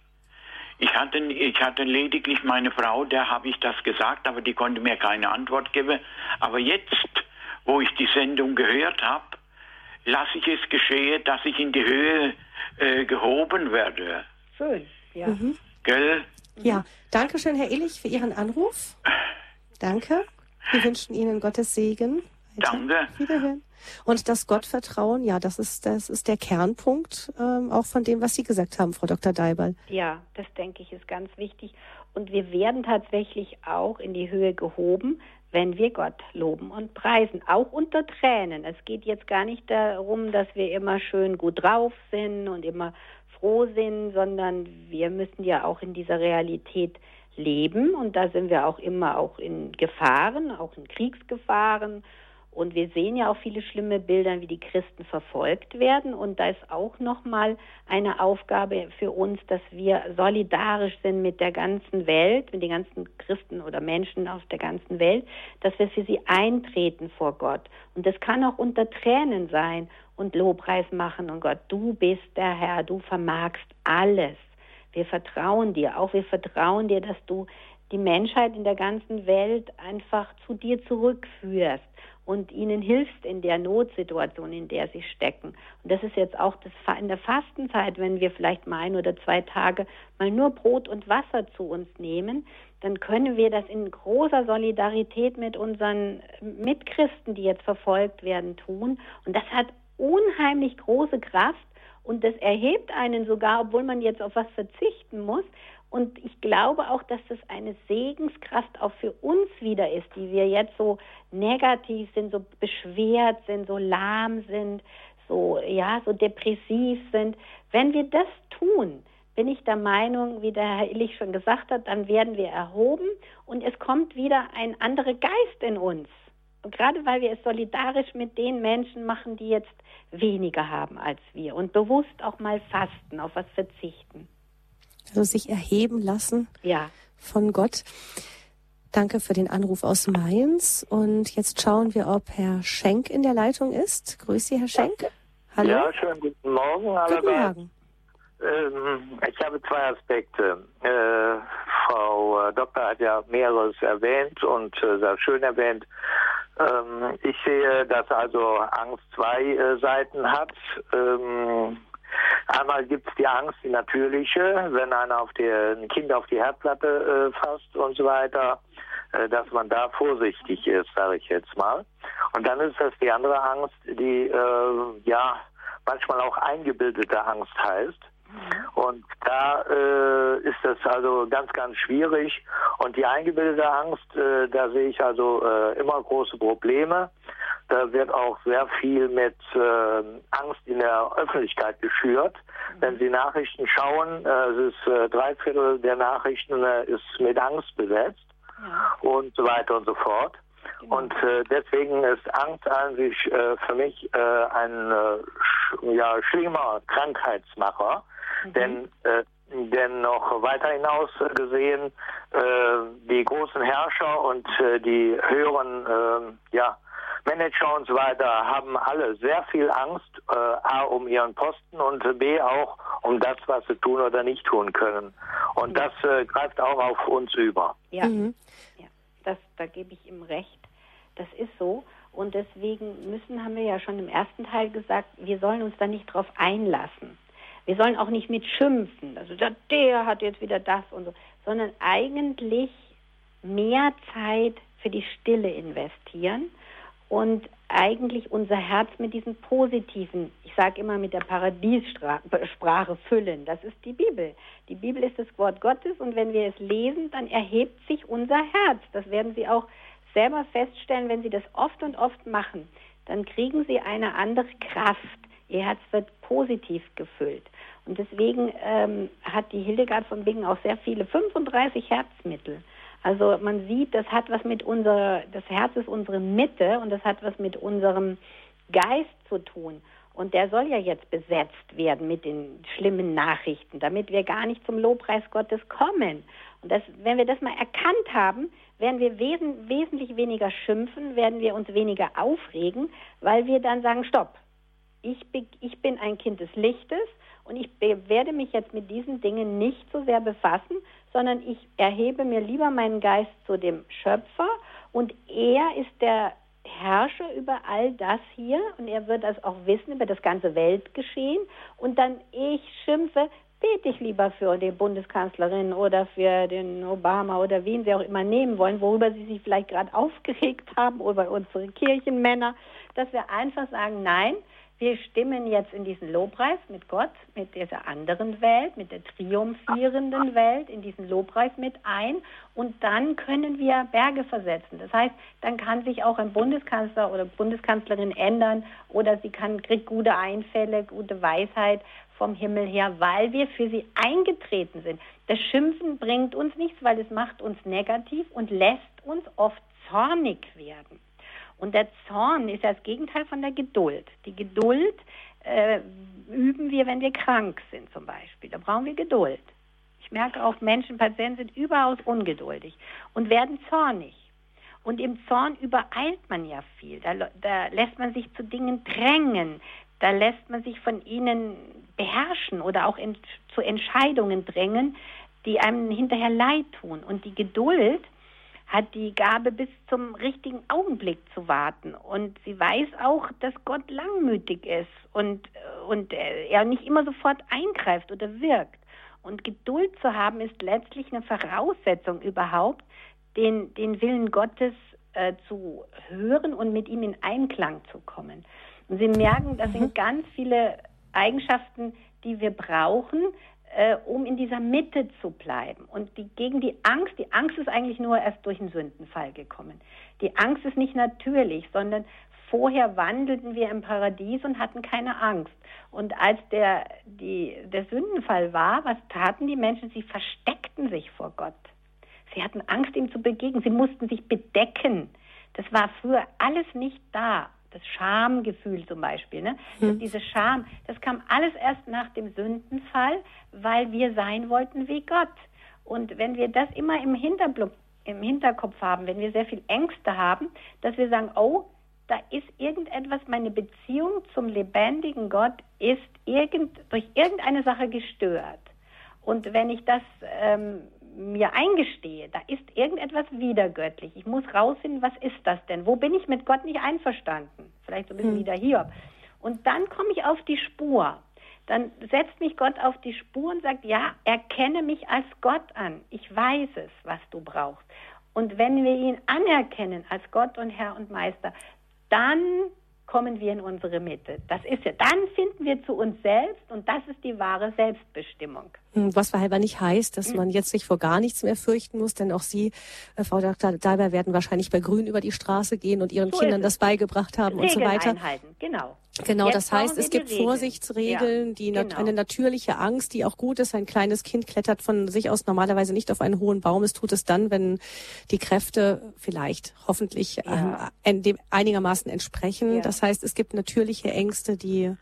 Ich hatte lediglich meine Frau, der habe ich das gesagt, aber die konnte mir keine Antwort geben. Aber jetzt, wo ich die Sendung gehört habe, lasse ich es geschehen, dass ich in die Höhe gehoben werde. Schön, ja. Gell? Ja, danke schön, Herr Illich, für Ihren Anruf. Danke. Wir wünschen Ihnen Gottes Segen. Danke. Wiederhören. Und das Gottvertrauen, ja, das ist der Kernpunkt auch von dem, was Sie gesagt haben, Frau Dr. Deiberl. Ja, das denke ich ist ganz wichtig. Und wir werden tatsächlich auch in die Höhe gehoben, wenn wir Gott loben und preisen, auch unter Tränen. Es geht jetzt gar nicht darum, dass wir immer schön gut drauf sind und immer froh sind, sondern wir müssen ja auch in dieser Realität leben. Und da sind wir auch immer auch in Gefahren, auch in Kriegsgefahren. Und wir sehen ja auch viele schlimme Bilder, wie die Christen verfolgt werden. Und da ist auch nochmal eine Aufgabe für uns, dass wir solidarisch sind mit der ganzen Welt, mit den ganzen Christen oder Menschen auf der ganzen Welt, dass wir für sie eintreten vor Gott. Und das kann auch unter Tränen sein und Lobpreis machen. Und Gott, du bist der Herr, du vermagst alles. Wir vertrauen dir, auch wir vertrauen dir, dass du die Menschheit in der ganzen Welt einfach zu dir zurückführst und ihnen hilfst in der Notsituation, in der sie stecken. Und das ist jetzt auch in der Fastenzeit, wenn wir vielleicht mal 1 oder 2 Tage mal nur Brot und Wasser zu uns nehmen, dann können wir das in großer Solidarität mit unseren Mitchristen, die jetzt verfolgt werden, tun. Und das hat unheimlich große Kraft und das erhebt einen sogar, obwohl man jetzt auf was verzichten muss. Und ich glaube auch, dass das eine Segenskraft auch für uns wieder ist, die wir jetzt so negativ sind, so beschwert sind, so lahm sind, so depressiv sind. Wenn wir das tun, bin ich der Meinung, wie der Herr Illich schon gesagt hat, dann werden wir erhoben und es kommt wieder ein anderer Geist in uns. Und gerade weil wir es solidarisch mit den Menschen machen, die jetzt weniger haben als wir und bewusst auch mal fasten, auf was verzichten. Also sich erheben lassen von Gott. Danke für den Anruf aus Mainz. Und jetzt schauen wir, ob Herr Schenk in der Leitung ist. Grüß Sie, Herr Schenk. Hallo. Ja, schönen guten Morgen. Guten Morgen. Ich habe 2 Aspekte. Frau Doktor hat ja mehreres erwähnt und sehr schön erwähnt. Ich sehe, dass also Angst 2 Seiten hat. Einmal gibt es die Angst, die natürliche, wenn ein Kind auf die Herdplatte fasst und so weiter, dass man da vorsichtig ist, sage ich jetzt mal. Und dann ist das die andere Angst, die manchmal auch eingebildete Angst heißt. Und da ist das also ganz, ganz schwierig. Und die eingebildete Angst, da sehe ich also immer große Probleme. Da wird auch sehr viel mit Angst in der Öffentlichkeit geschürt. Wenn Sie Nachrichten schauen, es ist 3/4 der Nachrichten ist mit Angst besetzt und so weiter und so fort. Genau. Und deswegen ist Angst an sich für mich ein schlimmer Krankheitsmacher. Denn noch weiter hinaus gesehen, die großen Herrscher und die höheren Manager und so weiter haben alle sehr viel Angst, A, um ihren Posten und B, auch um das, was sie tun oder nicht tun können. Und das greift auch auf uns über. Ja, da gebe ich ihm recht. Das ist so. Und deswegen haben wir ja schon im ersten Teil gesagt, wir sollen uns da nicht drauf einlassen. Wir sollen auch nicht mit schimpfen. Also der hat jetzt wieder das und so. Sondern eigentlich mehr Zeit für die Stille investieren und eigentlich unser Herz mit diesen positiven, ich sage immer mit der Paradiessprache füllen. Das ist die Bibel. Die Bibel ist das Wort Gottes und wenn wir es lesen, dann erhebt sich unser Herz. Das werden Sie auch selber feststellen, wenn Sie das oft und oft machen. Dann kriegen Sie eine andere Kraft. Ihr Herz wird positiv gefüllt. Und deswegen hat die Hildegard von Bingen auch sehr viele, 35 Herzmittel. Also man sieht, das Herz ist unsere Mitte und das hat was mit unserem Geist zu tun. Und der soll ja jetzt besetzt werden mit den schlimmen Nachrichten, damit wir gar nicht zum Lobpreis Gottes kommen. Und wenn wir das mal erkannt haben, werden wir wesentlich weniger schimpfen, werden wir uns weniger aufregen, weil wir dann sagen, stopp, ich bin ein Kind des Lichtes und ich werde mich jetzt mit diesen Dingen nicht so sehr befassen, sondern ich erhebe mir lieber meinen Geist zu dem Schöpfer und er ist der Herrscher über all das hier und er wird das auch wissen über das ganze Weltgeschehen und dann, ehe ich schimpfe, bete ich lieber für die Bundeskanzlerin oder für den Obama oder wen sie auch immer nehmen wollen, worüber sie sich vielleicht gerade aufgeregt haben oder unsere Kirchenmänner, dass wir einfach sagen, nein, wir stimmen jetzt in diesen Lobpreis mit Gott, mit dieser anderen Welt, mit der triumphierenden Welt, in diesen Lobpreis mit ein und dann können wir Berge versetzen. Das heißt, dann kann sich auch ein Bundeskanzler oder Bundeskanzlerin ändern oder sie kriegt gute Einfälle, gute Weisheit vom Himmel her, weil wir für sie eingetreten sind. Das Schimpfen bringt uns nichts, weil es macht uns negativ und lässt uns oft zornig werden. Und der Zorn ist ja das Gegenteil von der Geduld. Die Geduld üben wir, wenn wir krank sind zum Beispiel. Da brauchen wir Geduld. Ich merke auch, Patienten sind überaus ungeduldig und werden zornig. Und im Zorn übereilt man ja viel. Da lässt man sich zu Dingen drängen. Da lässt man sich von ihnen beherrschen oder auch zu Entscheidungen drängen, die einem hinterher leid tun. Und die Geduld hat die Gabe, bis zum richtigen Augenblick zu warten. Und sie weiß auch, dass Gott langmütig ist und er nicht immer sofort eingreift oder wirkt. Und Geduld zu haben, ist letztlich eine Voraussetzung überhaupt, den Willen Gottes zu hören und mit ihm in Einklang zu kommen. Und Sie merken, das sind ganz viele Eigenschaften, die wir brauchen, um in dieser Mitte zu bleiben. Und gegen die Angst ist eigentlich nur erst durch den Sündenfall gekommen. Die Angst ist nicht natürlich, sondern vorher wandelten wir im Paradies und hatten keine Angst. Und als der Sündenfall war, was taten die Menschen? Sie versteckten sich vor Gott. Sie hatten Angst, ihm zu begegnen. Sie mussten sich bedecken. Das war früher alles nicht da. Das Schamgefühl zum Beispiel, ne? Diese Scham, das kam alles erst nach dem Sündenfall, weil wir sein wollten wie Gott. Und wenn wir das immer im Hinterkopf haben, wenn wir sehr viel Ängste haben, dass wir sagen, oh, da ist irgendetwas, meine Beziehung zum lebendigen Gott ist durch irgendeine Sache gestört. Und wenn ich das mir eingestehe, da ist irgendetwas widergöttlich. Ich muss rausfinden, was ist das denn? Wo bin ich mit Gott nicht einverstanden? Vielleicht so ein bisschen wieder Hiob. Und dann komme ich auf die Spur. Dann setzt mich Gott auf die Spur und sagt, ja, erkenne mich als Gott an. Ich weiß es, was du brauchst. Und wenn wir ihn anerkennen als Gott und Herr und Meister, dann kommen wir in unsere Mitte. Das ist ja, dann finden wir zu uns selbst und das ist die wahre Selbstbestimmung. Was aber nicht heißt, dass man jetzt sich vor gar nichts mehr fürchten muss, denn auch Sie, Frau Dr. Daiber, werden wahrscheinlich bei Grün über die Straße gehen und Ihren Kindern das beigebracht haben und so weiter. Einhalten, genau. Genau, das heißt, es gibt Vorsichtsregeln, eine natürliche Angst, die auch gut ist. Ein kleines Kind klettert von sich aus normalerweise nicht auf einen hohen Baum. Es tut es dann, wenn die Kräfte vielleicht hoffentlich dem einigermaßen entsprechen. Ja. Das heißt, es gibt natürliche Ängste, die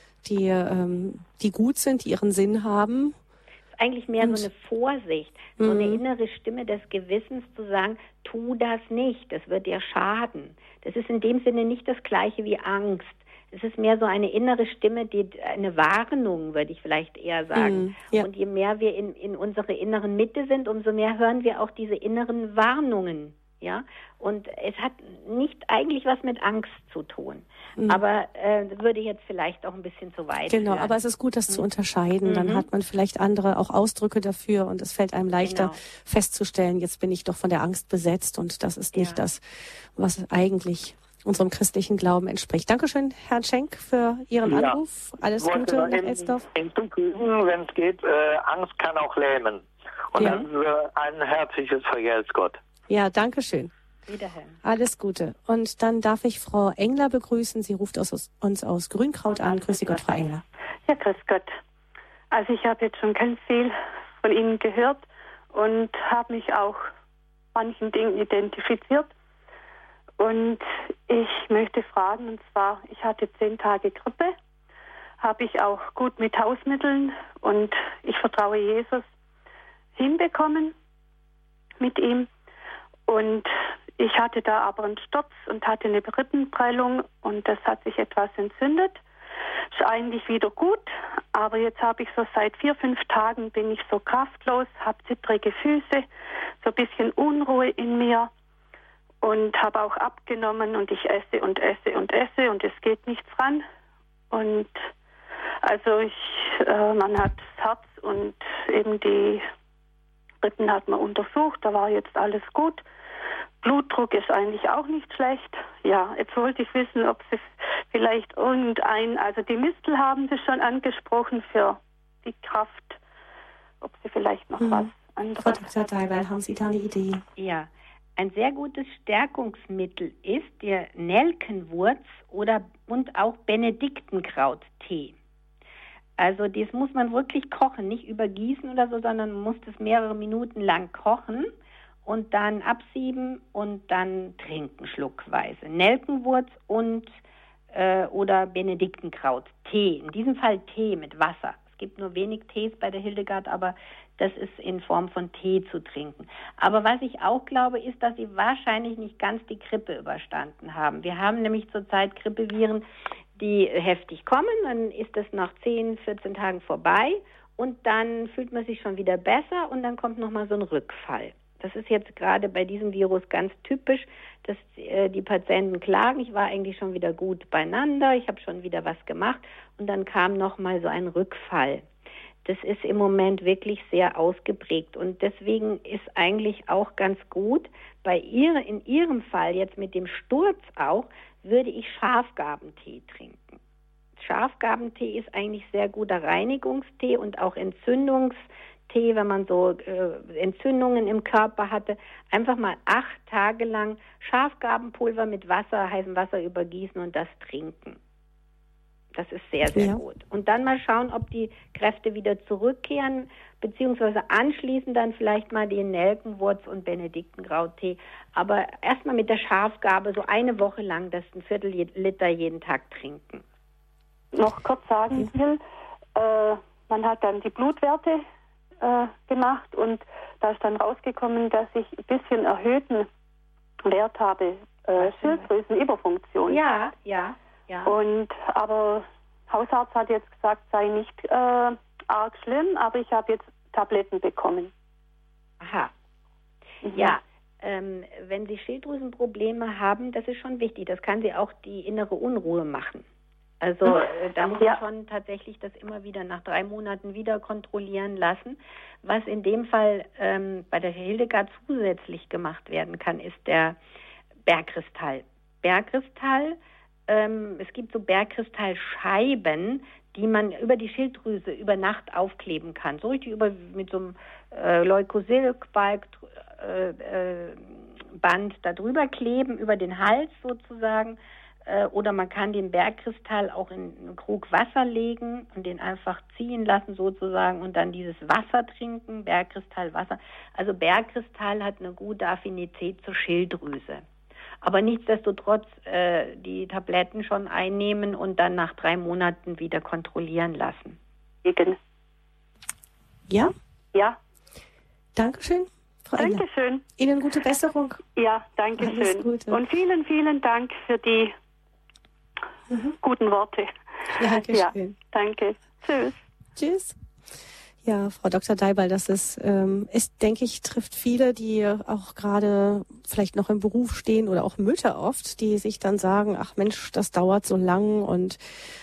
gut sind, die ihren Sinn haben. Eigentlich mehr so eine Vorsicht, so eine innere Stimme des Gewissens zu sagen, tu das nicht, das wird dir schaden. Das ist in dem Sinne nicht das Gleiche wie Angst. Es ist mehr so eine innere Stimme, eine Warnung, würde ich vielleicht eher sagen. Ja. Und je mehr wir in unserer inneren Mitte sind, umso mehr hören wir auch diese inneren Warnungen. Ja, und es hat nicht eigentlich was mit Angst zu tun. Aber würde jetzt vielleicht auch ein bisschen zu weit Genau, führen. Aber es ist gut, das zu unterscheiden. Dann hat man vielleicht andere auch Ausdrücke dafür und es fällt einem leichter festzustellen, jetzt bin ich doch von der Angst besetzt und das ist nicht das, was eigentlich unserem christlichen Glauben entspricht. Dankeschön, Herrn Schenk, für Ihren Anruf. Alles Gute nach Elsdorf. Hinzufügen, wenn es geht, Angst kann auch lähmen. Und dann ein herzliches Vergelt's Gott. Ja, danke schön. Wiederhören. Alles Gute. Und dann darf ich Frau Engler begrüßen. Sie ruft uns aus Grünkraut an. Grüße Gott, Frau Engler. Ja, grüß Gott. Also ich habe jetzt schon ganz viel von Ihnen gehört und habe mich auch manchen Dingen identifiziert. Und ich möchte fragen, und zwar, ich hatte 10 Tage Grippe, habe ich auch gut mit Hausmitteln und ich vertraue Jesus hinbekommen mit ihm. Und ich hatte da aber einen Sturz und hatte eine Rippenprellung und das hat sich etwas entzündet. Ist eigentlich wieder gut, aber jetzt habe ich so seit 4-5 Tagen bin ich so kraftlos, habe zittrige Füße, so ein bisschen Unruhe in mir und habe auch abgenommen und ich esse und es geht nichts ran. Und also man hat das Herz und eben die Rippen hat man untersucht, da war jetzt alles gut. Blutdruck ist eigentlich auch nicht schlecht. Ja, jetzt wollte ich wissen, ob Sie vielleicht also die Mistel haben Sie schon angesprochen für die Kraft, ob Sie vielleicht noch was anderes... Frau Dr. Deiberl, haben Sie da eine Idee? Ja, ein sehr gutes Stärkungsmittel ist der Nelkenwurz und auch Benediktenkrauttee. Also das muss man wirklich kochen, nicht übergießen oder so, sondern man muss das mehrere Minuten lang kochen und dann absieben und dann trinken schluckweise. Nelkenwurz oder Benediktenkraut-Tee. In diesem Fall Tee mit Wasser. Es gibt nur wenig Tees bei der Hildegard, aber das ist in Form von Tee zu trinken. Aber was ich auch glaube, ist, dass sie wahrscheinlich nicht ganz die Grippe überstanden haben. Wir haben nämlich zurzeit Grippeviren, die heftig kommen. Dann ist es nach 10, 14 Tagen vorbei und dann fühlt man sich schon wieder besser und dann kommt nochmal so ein Rückfall. Das ist jetzt gerade bei diesem Virus ganz typisch, dass die Patienten klagen, ich war eigentlich schon wieder gut beieinander, ich habe schon wieder was gemacht und dann kam nochmal so ein Rückfall. Das ist im Moment wirklich sehr ausgeprägt und deswegen ist eigentlich auch ganz gut, in Ihrem Fall jetzt mit dem Sturz auch, würde ich Schafgabentee trinken. Schafgabentee ist eigentlich sehr guter Reinigungstee und auch Entzündungstee, wenn man so Entzündungen im Körper hatte, einfach mal 8 Tage lang Schafgabenpulver mit heißem Wasser übergießen und das trinken. Das ist sehr, sehr gut. Und dann mal schauen, ob die Kräfte wieder zurückkehren, beziehungsweise anschließend dann vielleicht mal den Nelkenwurz und Benediktenkrauttee. Aber erstmal mit der Schafgabe so eine Woche lang das 1/4 Liter jeden Tag trinken. Noch kurz sagen will, man hat dann die Blutwerte gemacht und da ist dann rausgekommen, dass ich ein bisschen erhöhten Wert habe, Schilddrüsenüberfunktion. Ja. Aber Hausarzt hat jetzt gesagt, sei nicht arg schlimm, aber ich habe jetzt Tabletten bekommen. Aha. Ja, wenn Sie Schilddrüsenprobleme haben, das ist schon wichtig. Das kann Sie auch die innere Unruhe machen. Also da muss man schon tatsächlich das immer wieder nach 3 Monaten wieder kontrollieren lassen. Was in dem Fall bei der Hildegard zusätzlich gemacht werden kann, ist der Bergkristall. Es gibt so Bergkristallscheiben, die man über die Schilddrüse über Nacht aufkleben kann. So richtig mit so einem Leukosilkband da drüber kleben, über den Hals sozusagen. Oder man kann den Bergkristall auch in einen Krug Wasser legen und den einfach ziehen lassen sozusagen und dann dieses Wasser trinken, Bergkristallwasser. Also Bergkristall hat eine gute Affinität zur Schilddrüse. Aber nichtsdestotrotz die Tabletten schon einnehmen und dann nach 3 Monaten wieder kontrollieren lassen. Ja? Ja. Dankeschön, Frau Engler. Dankeschön. Ihnen gute Besserung. Ja, danke schön. Gute. Und vielen, vielen Dank für die guten Worte. Dankeschön. Ja, danke. Tschüss. Tschüss. Ja, Frau Dr. Deiberl, das ist, denke ich, trifft viele, die auch gerade vielleicht noch im Beruf stehen oder auch Mütter oft, die sich dann sagen, ach Mensch, das dauert so lang und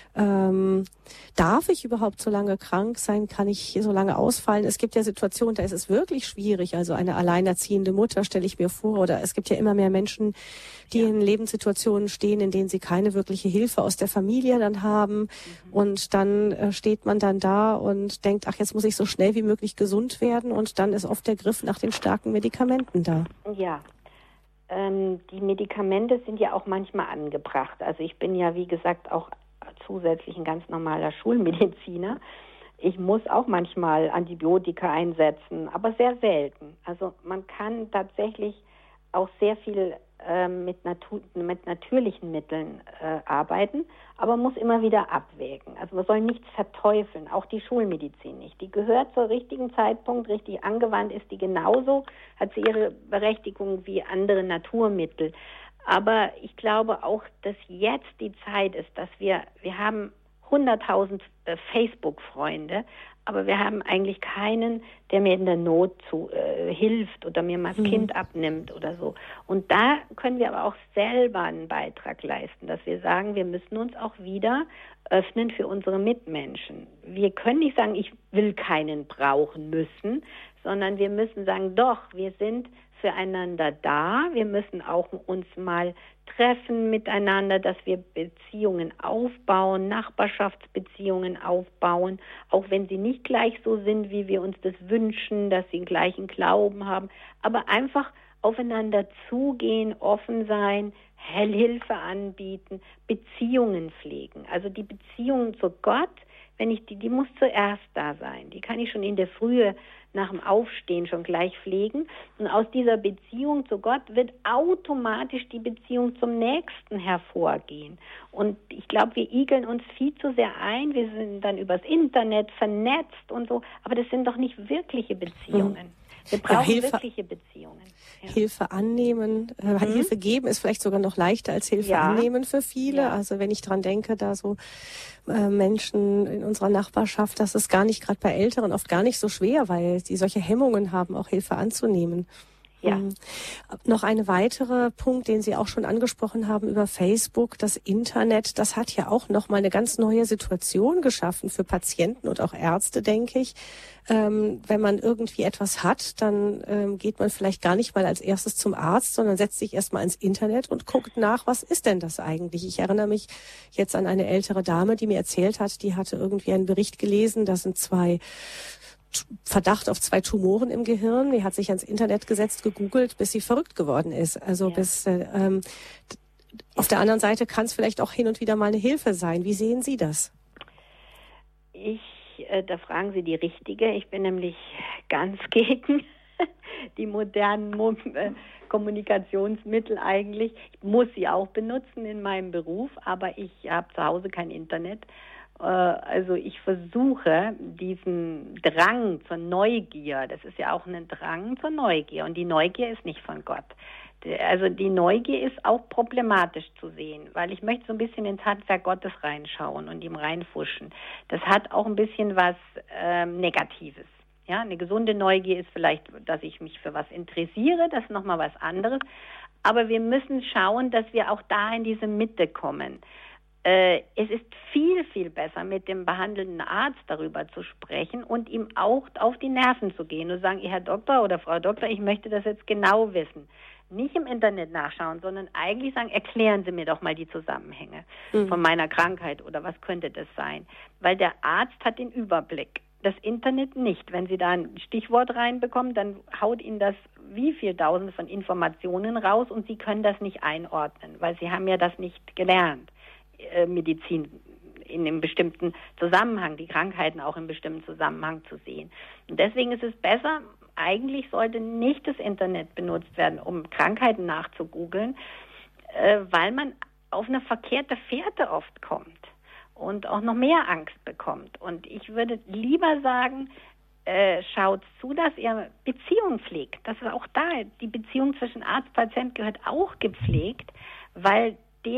darf ich überhaupt so lange krank sein? Kann ich so lange ausfallen? Es gibt ja Situationen, da ist es wirklich schwierig. Also eine alleinerziehende Mutter stelle ich mir vor. Oder es gibt ja immer mehr Menschen, die in Lebenssituationen stehen, in denen sie keine wirkliche Hilfe aus der Familie dann haben. Und dann steht man dann da und denkt, ach, jetzt muss ich so schnell wie möglich gesund werden. Und dann ist oft der Griff nach den starken Medikamenten da. Ja. Die Medikamente sind ja auch manchmal angebracht. Also ich bin ja, wie gesagt, auch zusätzlich ein ganz normaler Schulmediziner. Ich muss auch manchmal Antibiotika einsetzen, aber sehr selten. Also man kann tatsächlich auch sehr viel mit natürlichen Mitteln arbeiten, aber muss immer wieder abwägen. Also man soll nichts verteufeln, auch die Schulmedizin nicht. Die gehört zur richtigen Zeitpunkt, richtig angewandt ist die genauso, hat sie ihre Berechtigung wie andere Naturmittel. Aber ich glaube auch, dass jetzt die Zeit ist, dass wir haben 100.000 Facebook-Freunde, aber wir haben eigentlich keinen, der mir in der Not hilft oder mir mal das Kind abnimmt oder so. Und da können wir aber auch selber einen Beitrag leisten, dass wir sagen, wir müssen uns auch wieder öffnen für unsere Mitmenschen. Wir können nicht sagen, ich will keinen brauchen müssen, sondern wir müssen sagen, doch, wir sind füreinander da. Wir müssen auch uns mal treffen miteinander, dass wir Beziehungen aufbauen, Nachbarschaftsbeziehungen aufbauen, auch wenn sie nicht gleich so sind, wie wir uns das wünschen, dass sie den gleichen Glauben haben, aber einfach aufeinander zugehen, offen sein, Hilfe anbieten, Beziehungen pflegen. Also die Beziehung zu Gott, die muss zuerst da sein. Die kann ich schon in der Frühe nach dem Aufstehen schon gleich pflegen. Und aus dieser Beziehung zu Gott wird automatisch die Beziehung zum Nächsten hervorgehen. Und ich glaube, wir igeln uns viel zu sehr ein. Wir sind dann übers Internet vernetzt und so. Aber das sind doch nicht wirkliche Beziehungen. Wir brauchen wirkliche Beziehungen. Ja. Hilfe annehmen, Hilfe geben ist vielleicht sogar noch leichter als Hilfe annehmen für viele. Ja. Also wenn ich dran denke, da so Menschen in unserer Nachbarschaft, das ist gar nicht, gerade bei Älteren, oft gar nicht so schwer, weil die solche Hemmungen haben, auch Hilfe anzunehmen. Ja. Noch ein weiterer Punkt, den Sie auch schon angesprochen haben über Facebook, das Internet, das hat ja auch noch mal eine ganz neue Situation geschaffen für Patienten und auch Ärzte, denke ich. Wenn man irgendwie etwas hat, dann geht man vielleicht gar nicht mal als erstes zum Arzt, sondern setzt sich erstmal ins Internet und guckt nach, was ist denn das eigentlich? Ich erinnere mich jetzt an eine ältere Dame, die mir erzählt hat, die hatte irgendwie einen Bericht gelesen, da sind Verdacht auf 2 Tumoren im Gehirn. Die hat sich ans Internet gesetzt, gegoogelt, bis sie verrückt geworden ist. Also auf der anderen Seite kann es vielleicht auch hin und wieder mal eine Hilfe sein. Wie sehen Sie das? Da fragen Sie die Richtige. Ich bin nämlich ganz gegen die modernen Kommunikationsmittel eigentlich. Ich muss sie auch benutzen in meinem Beruf, aber ich habe zu Hause kein Internet. Also ich versuche diesen Drang zur Neugier, das ist ja auch ein Drang zur Neugier und die Neugier ist nicht von Gott. Also die Neugier ist auch problematisch zu sehen, weil ich möchte so ein bisschen ins Handwerk Gottes reinschauen und ihm reinfuschen. Das hat auch ein bisschen was Negatives. Ja, eine gesunde Neugier ist vielleicht, dass ich mich für was interessiere, das ist nochmal was anderes. Aber wir müssen schauen, dass wir auch da in diese Mitte kommen. Es ist viel, viel besser, mit dem behandelnden Arzt darüber zu sprechen und ihm auch auf die Nerven zu gehen und sagen, Herr Doktor oder Frau Doktor, ich möchte das jetzt genau wissen. Nicht im Internet nachschauen, sondern eigentlich sagen, erklären Sie mir doch mal die Zusammenhänge von meiner Krankheit oder was könnte das sein? Weil der Arzt hat den Überblick, das Internet nicht. Wenn Sie da ein Stichwort reinbekommen, dann haut Ihnen das wie viel Tausende von Informationen raus und Sie können das nicht einordnen, weil Sie haben ja das nicht gelernt. Medizin in einem bestimmten Zusammenhang, die Krankheiten auch in bestimmten Zusammenhang zu sehen. Und deswegen ist es besser, eigentlich sollte nicht das Internet benutzt werden, um Krankheiten nachzugoogeln, weil man auf eine verkehrte Fährte oft kommt und auch noch mehr Angst bekommt. Und ich würde lieber sagen, schaut zu, dass ihr Beziehungen pflegt. Das ist auch da, die Beziehung zwischen Arzt und Patient gehört auch gepflegt, weil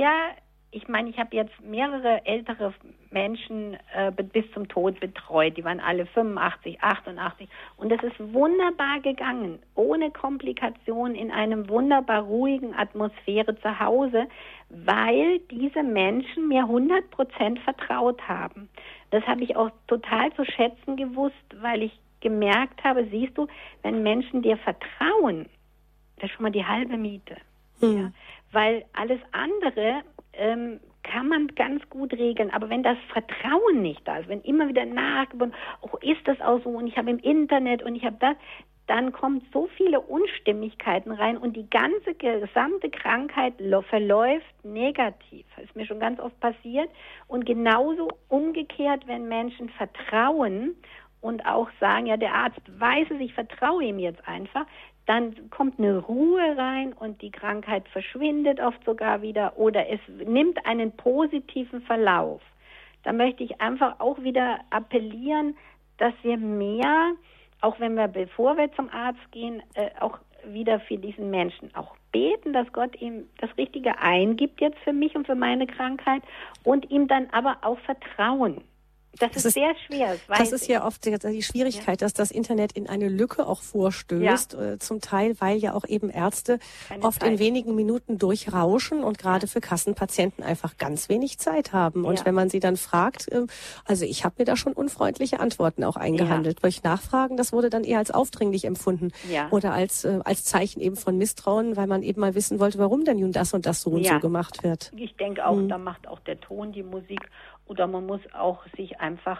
ich meine, ich habe jetzt mehrere ältere Menschen bis zum Tod betreut. Die waren alle 85, 88. Und es ist wunderbar gegangen, ohne Komplikationen, in einem wunderbar ruhigen Atmosphäre zu Hause, weil diese Menschen mir 100% vertraut haben. Das habe ich auch total zu schätzen gewusst, weil ich gemerkt habe, siehst du, wenn Menschen dir vertrauen, das ist schon mal die halbe Miete. Ja? Weil alles andere kann man ganz gut regeln. Aber wenn das Vertrauen nicht da ist, wenn immer wieder nachgebunden, ist das auch so und ich habe im Internet und ich habe das, dann kommen so viele Unstimmigkeiten rein und die gesamte Krankheit verläuft negativ. Das ist mir schon ganz oft passiert. Und genauso umgekehrt, wenn Menschen vertrauen und auch sagen, ja, der Arzt weiß es, ich vertraue ihm jetzt einfach, dann kommt eine Ruhe rein und die Krankheit verschwindet oft sogar wieder oder es nimmt einen positiven Verlauf. Da möchte ich einfach auch wieder appellieren, dass wir mehr, auch wenn wir, bevor wir zum Arzt gehen, auch wieder für diesen Menschen auch beten, dass Gott ihm das Richtige eingibt jetzt für mich und für meine Krankheit und ihm dann aber auch vertrauen. Das ist sehr schwer. Das ist ja oft die Schwierigkeit, dass das Internet in eine Lücke auch vorstößt, zum Teil, weil ja auch eben Ärzte oft in wenigen Minuten durchrauschen und gerade für Kassenpatienten einfach ganz wenig Zeit haben. Und wenn man sie dann fragt, also ich habe mir da schon unfreundliche Antworten auch eingehandelt. Durch Nachfragen, das wurde dann eher als aufdringlich empfunden oder als Zeichen eben von Misstrauen, weil man eben mal wissen wollte, warum denn nun das und das so und so gemacht wird. Ich denke auch, da macht auch der Ton die Musik. Oder man muss auch sich einfach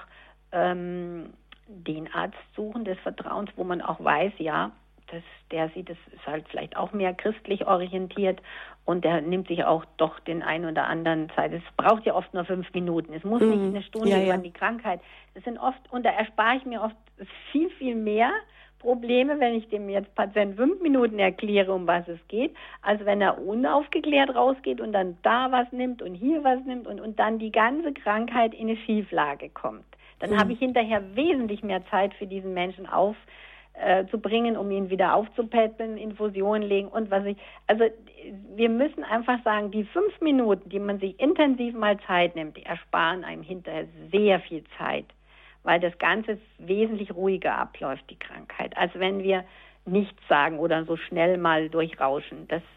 den Arzt suchen des Vertrauens, wo man auch weiß, das ist halt vielleicht auch mehr christlich orientiert und der nimmt sich auch doch den einen oder anderen Zeit. Es braucht ja oft nur 5 Minuten. Es muss nicht eine Stunde über die Krankheit. Das sind oft, und da erspare ich mir oft viel, viel mehr Probleme, wenn ich dem jetzt Patient 5 Minuten erkläre, um was es geht, als wenn er unaufgeklärt rausgeht und dann da was nimmt und hier was nimmt und dann die ganze Krankheit in eine Schieflage kommt. Dann habe ich hinterher wesentlich mehr Zeit für diesen Menschen zu bringen, um ihn wieder aufzupäppeln, Infusionen legen und also wir müssen einfach sagen, die 5 Minuten, die man sich intensiv mal Zeit nimmt, die ersparen einem hinterher sehr viel Zeit, weil das Ganze wesentlich ruhiger abläuft, die Krankheit, als wenn wir nichts sagen oder so schnell mal durchrauschen. Das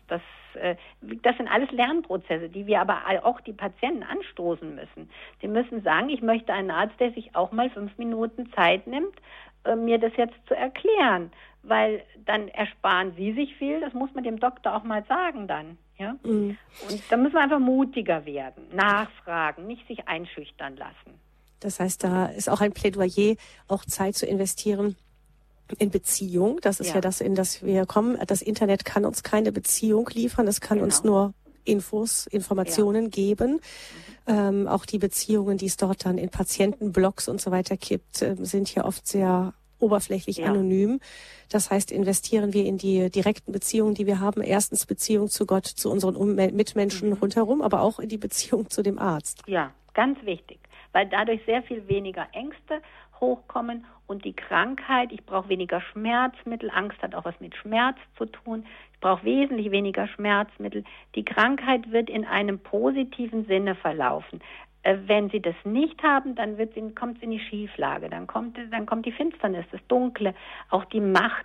sind alles Lernprozesse, die wir aber auch die Patienten anstoßen müssen. Sie müssen sagen, ich möchte einen Arzt, der sich auch mal 5 Minuten Zeit nimmt, mir das jetzt zu erklären, weil dann ersparen Sie sich viel, das muss man dem Doktor auch mal sagen dann. Ja? Und da müssen wir einfach mutiger werden, nachfragen, nicht sich einschüchtern lassen. Das heißt, da ist auch ein Plädoyer, auch Zeit zu investieren in Beziehung. Das ist ja das, in das wir kommen. Das Internet kann uns keine Beziehung liefern. Es kann uns nur Informationen geben. Auch die Beziehungen, die es dort dann in Patientenblogs und so weiter gibt, sind ja oft sehr oberflächlich anonym. Das heißt, investieren wir in die direkten Beziehungen, die wir haben. Erstens Beziehung zu Gott, zu unseren Mitmenschen rundherum, aber auch in die Beziehung zu dem Arzt. Ja, ganz wichtig, weil dadurch sehr viel weniger Ängste hochkommen und die Krankheit, ich brauche weniger Schmerzmittel, Angst hat auch was mit Schmerz zu tun, ich brauche wesentlich weniger Schmerzmittel. Die Krankheit wird in einem positiven Sinne verlaufen. Wenn Sie das nicht haben, dann kommt es in die Schieflage, dann kommt die Finsternis, das Dunkle, auch die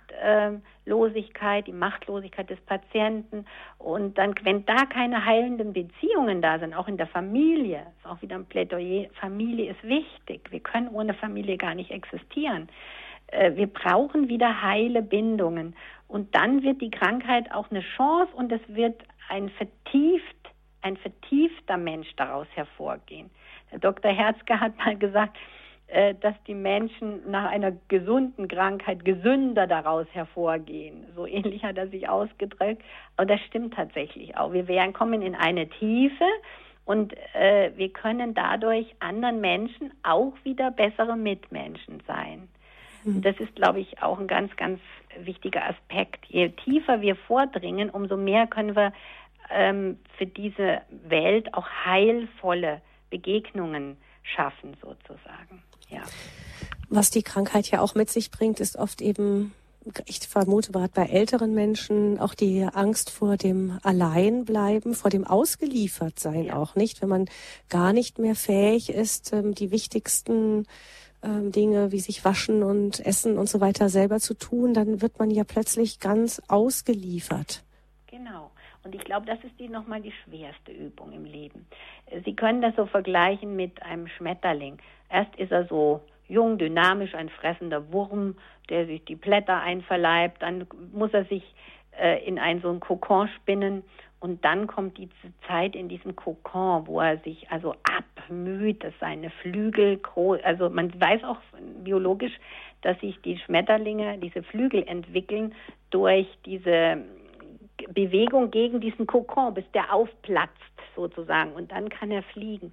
Machtlosigkeit des Patienten. Und dann, wenn da keine heilenden Beziehungen da sind, auch in der Familie, ist auch wieder ein Plädoyer, Familie ist wichtig. Wir können ohne Familie gar nicht existieren. Wir brauchen wieder heile Bindungen. Und dann wird die Krankheit auch eine Chance und es wird ein vertiefter Mensch daraus hervorgehen. Der Dr. Herzke hat mal gesagt, dass die Menschen nach einer gesunden Krankheit gesünder daraus hervorgehen. So ähnlich hat er sich ausgedrückt. Aber das stimmt tatsächlich auch. Wir kommen in eine Tiefe und wir können dadurch anderen Menschen auch wieder bessere Mitmenschen sein. Das ist, glaube ich, auch ein ganz, ganz wichtiger Aspekt. Je tiefer wir vordringen, umso mehr können wir für diese Welt auch heilvolle Begegnungen schaffen, sozusagen. Ja. Was die Krankheit ja auch mit sich bringt, ist oft eben, ich vermute gerade bei älteren Menschen, auch die Angst vor dem Alleinbleiben, vor dem Ausgeliefertsein auch nicht. Wenn man gar nicht mehr fähig ist, die wichtigsten Dinge wie sich waschen und essen und so weiter selber zu tun, dann wird man ja plötzlich ganz ausgeliefert. Genau. Und ich glaube, das ist nochmal die schwerste Übung im Leben. Sie können das so vergleichen mit einem Schmetterling. Erst ist er so jung, dynamisch, ein fressender Wurm, der sich die Blätter einverleibt. Dann muss er sich in so einen Kokon spinnen. Und dann kommt die Zeit in diesem Kokon, wo er sich also abmüht, dass seine Flügel groß, also man weiß auch biologisch, dass sich die Schmetterlinge, diese Flügel entwickeln durch diese Bewegung gegen diesen Kokon, bis der aufplatzt sozusagen und dann kann er fliegen.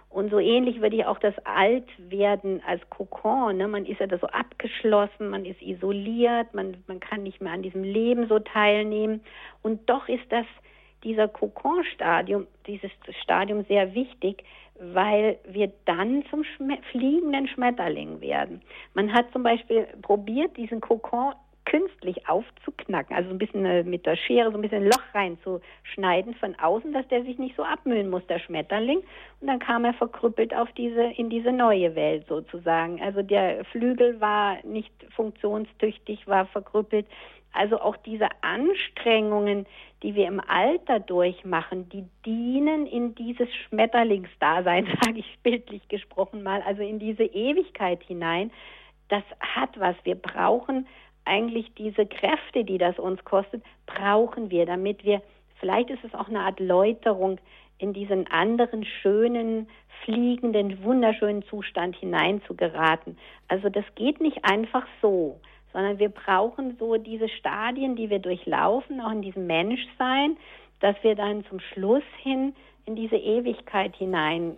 Und so ähnlich würde ich auch das Altwerden als Kokon, ne? Man ist ja da so abgeschlossen, man ist isoliert, man kann nicht mehr an diesem Leben so teilnehmen. Und doch ist dieser Kokon-Stadium, dieses Stadium sehr wichtig, weil wir dann zum fliegenden Schmetterling werden. Man hat zum Beispiel probiert, diesen Kokon künstlich aufzuknacken, also ein bisschen mit der Schere so ein bisschen ein Loch reinzuschneiden von außen, dass der sich nicht so abmühen muss, der Schmetterling. Und dann kam er verkrüppelt in diese neue Welt sozusagen. Also der Flügel war nicht funktionstüchtig, war verkrüppelt. Also auch diese Anstrengungen, die wir im Alter durchmachen, die dienen in dieses Schmetterlingsdasein, sage ich bildlich gesprochen mal, also in diese Ewigkeit hinein. Das hat was. Wir brauchen eigentlich diese Kräfte, die das uns kostet, brauchen wir, damit wir, vielleicht ist es auch eine Art Läuterung, in diesen anderen schönen, fliegenden, wunderschönen Zustand hineinzugeraten. Also das geht nicht einfach so, sondern wir brauchen so diese Stadien, die wir durchlaufen, auch in diesem Menschsein, dass wir dann zum Schluss hin in diese Ewigkeit hineinkommen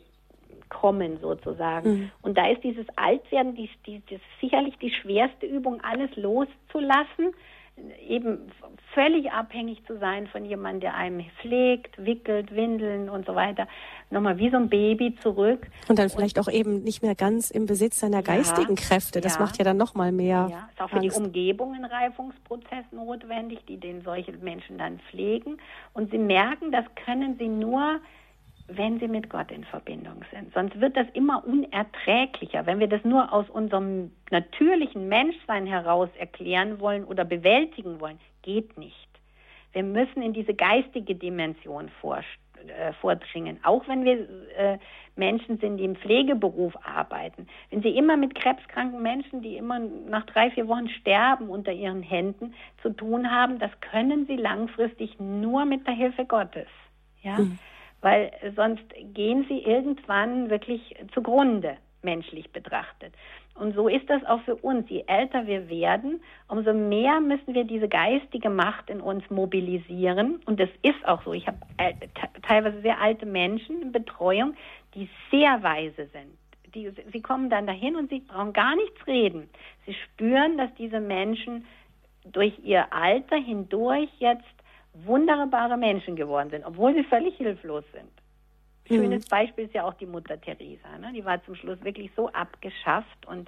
sozusagen. Und da ist dieses Altwerden das ist sicherlich die schwerste Übung, alles loszulassen, eben völlig abhängig zu sein von jemandem, der einem pflegt, wickelt, Windeln und so weiter. Nochmal wie so ein Baby zurück. Und dann vielleicht auch eben nicht mehr ganz im Besitz seiner geistigen Kräfte. Das macht ja dann nochmal mehr. Ja, ist auch für die Umgebung ein Reifungsprozess notwendig, die solche Menschen dann pflegen. Und sie merken, das können sie nur, wenn sie mit Gott in Verbindung sind. Sonst wird das immer unerträglicher. Wenn wir das nur aus unserem natürlichen Menschsein heraus erklären wollen oder bewältigen wollen, geht nicht. Wir müssen in diese geistige Dimension vordringen. Auch wenn wir Menschen sind, die im Pflegeberuf arbeiten. Wenn Sie immer mit krebskranken Menschen, die immer nach 3-4 Wochen sterben, unter ihren Händen zu tun haben, das können Sie langfristig nur mit der Hilfe Gottes. Ja? Weil sonst gehen sie irgendwann wirklich zugrunde, menschlich betrachtet. Und so ist das auch für uns. Je älter wir werden, umso mehr müssen wir diese geistige Macht in uns mobilisieren. Und das ist auch so. Ich habe teilweise sehr alte Menschen in Betreuung, die sehr weise sind. Sie kommen dann dahin und sie brauchen gar nichts reden. Sie spüren, dass diese Menschen durch ihr Alter hindurch jetzt wunderbare Menschen geworden sind, obwohl sie völlig hilflos sind. Schönes Beispiel ist ja auch die Mutter Teresa. Ne? Die war zum Schluss wirklich so abgeschafft und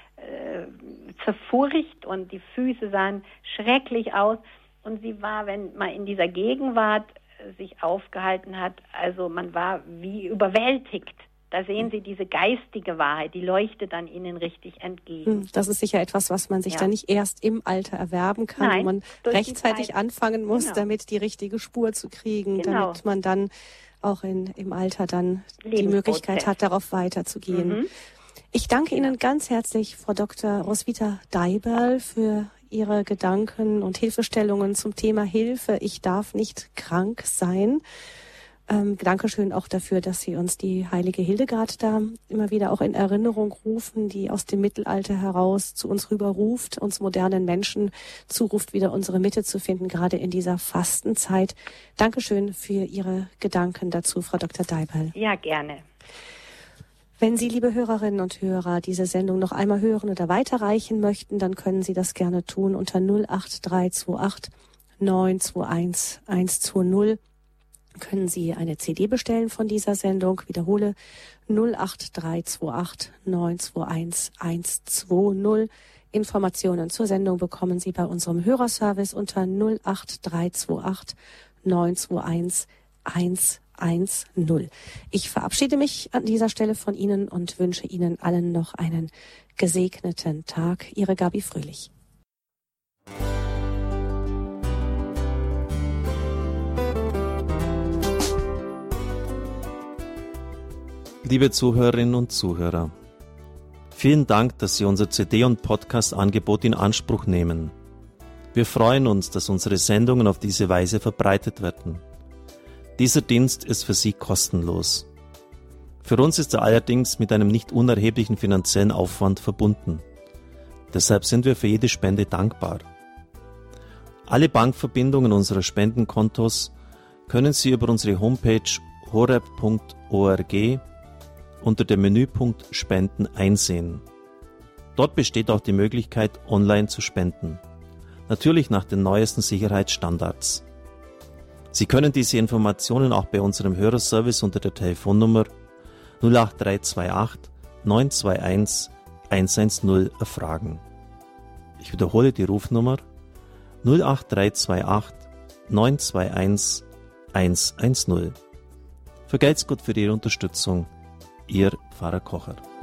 zerfurcht und die Füße sahen schrecklich aus. Und sie war, wenn man in dieser Gegenwart sich aufgehalten hat, also man war wie überwältigt. Da sehen Sie diese geistige Wahrheit, die leuchtet dann Ihnen richtig entgegen. Das ist sicher etwas, was man sich dann nicht erst im Alter erwerben kann, wo man rechtzeitig anfangen muss, damit die richtige Spur zu kriegen, damit man dann auch im Alter dann die Möglichkeit hat, darauf weiterzugehen. Ich danke Ihnen ganz herzlich, Frau Dr. Roswitha Deiberl, für Ihre Gedanken und Hilfestellungen zum Thema Hilfe. Ich darf nicht krank sein. Dankeschön auch dafür, dass Sie uns die heilige Hildegard da immer wieder auch in Erinnerung rufen, die aus dem Mittelalter heraus zu uns rüber ruft, uns modernen Menschen zuruft, wieder unsere Mitte zu finden, gerade in dieser Fastenzeit. Dankeschön für Ihre Gedanken dazu, Frau Dr. Deiberl. Ja, gerne. Wenn Sie, liebe Hörerinnen und Hörer, diese Sendung noch einmal hören oder weiterreichen möchten, dann können Sie das gerne tun unter 08328 921 120. Können Sie eine CD bestellen von dieser Sendung. Wiederhole 08328 921 120. Informationen zur Sendung bekommen Sie bei unserem Hörerservice unter 08328 921 110. Ich verabschiede mich an dieser Stelle von Ihnen und wünsche Ihnen allen noch einen gesegneten Tag. Ihre Gabi Fröhlich. Liebe Zuhörerinnen und Zuhörer, vielen Dank, dass Sie unser CD- und Podcast-Angebot in Anspruch nehmen. Wir freuen uns, dass unsere Sendungen auf diese Weise verbreitet werden. Dieser Dienst ist für Sie kostenlos. Für uns ist er allerdings mit einem nicht unerheblichen finanziellen Aufwand verbunden. Deshalb sind wir für jede Spende dankbar. Alle Bankverbindungen unserer Spendenkontos können Sie über unsere Homepage horeb.org unter dem Menüpunkt Spenden einsehen. Dort besteht auch die Möglichkeit, online zu spenden. Natürlich nach den neuesten Sicherheitsstandards. Sie können diese Informationen auch bei unserem Hörerservice unter der Telefonnummer 08328 921 110 erfragen. Ich wiederhole die Rufnummer 08328 921 110. Vergelt's Gott für Ihre Unterstützung. Ihr Pfarrer Kocher.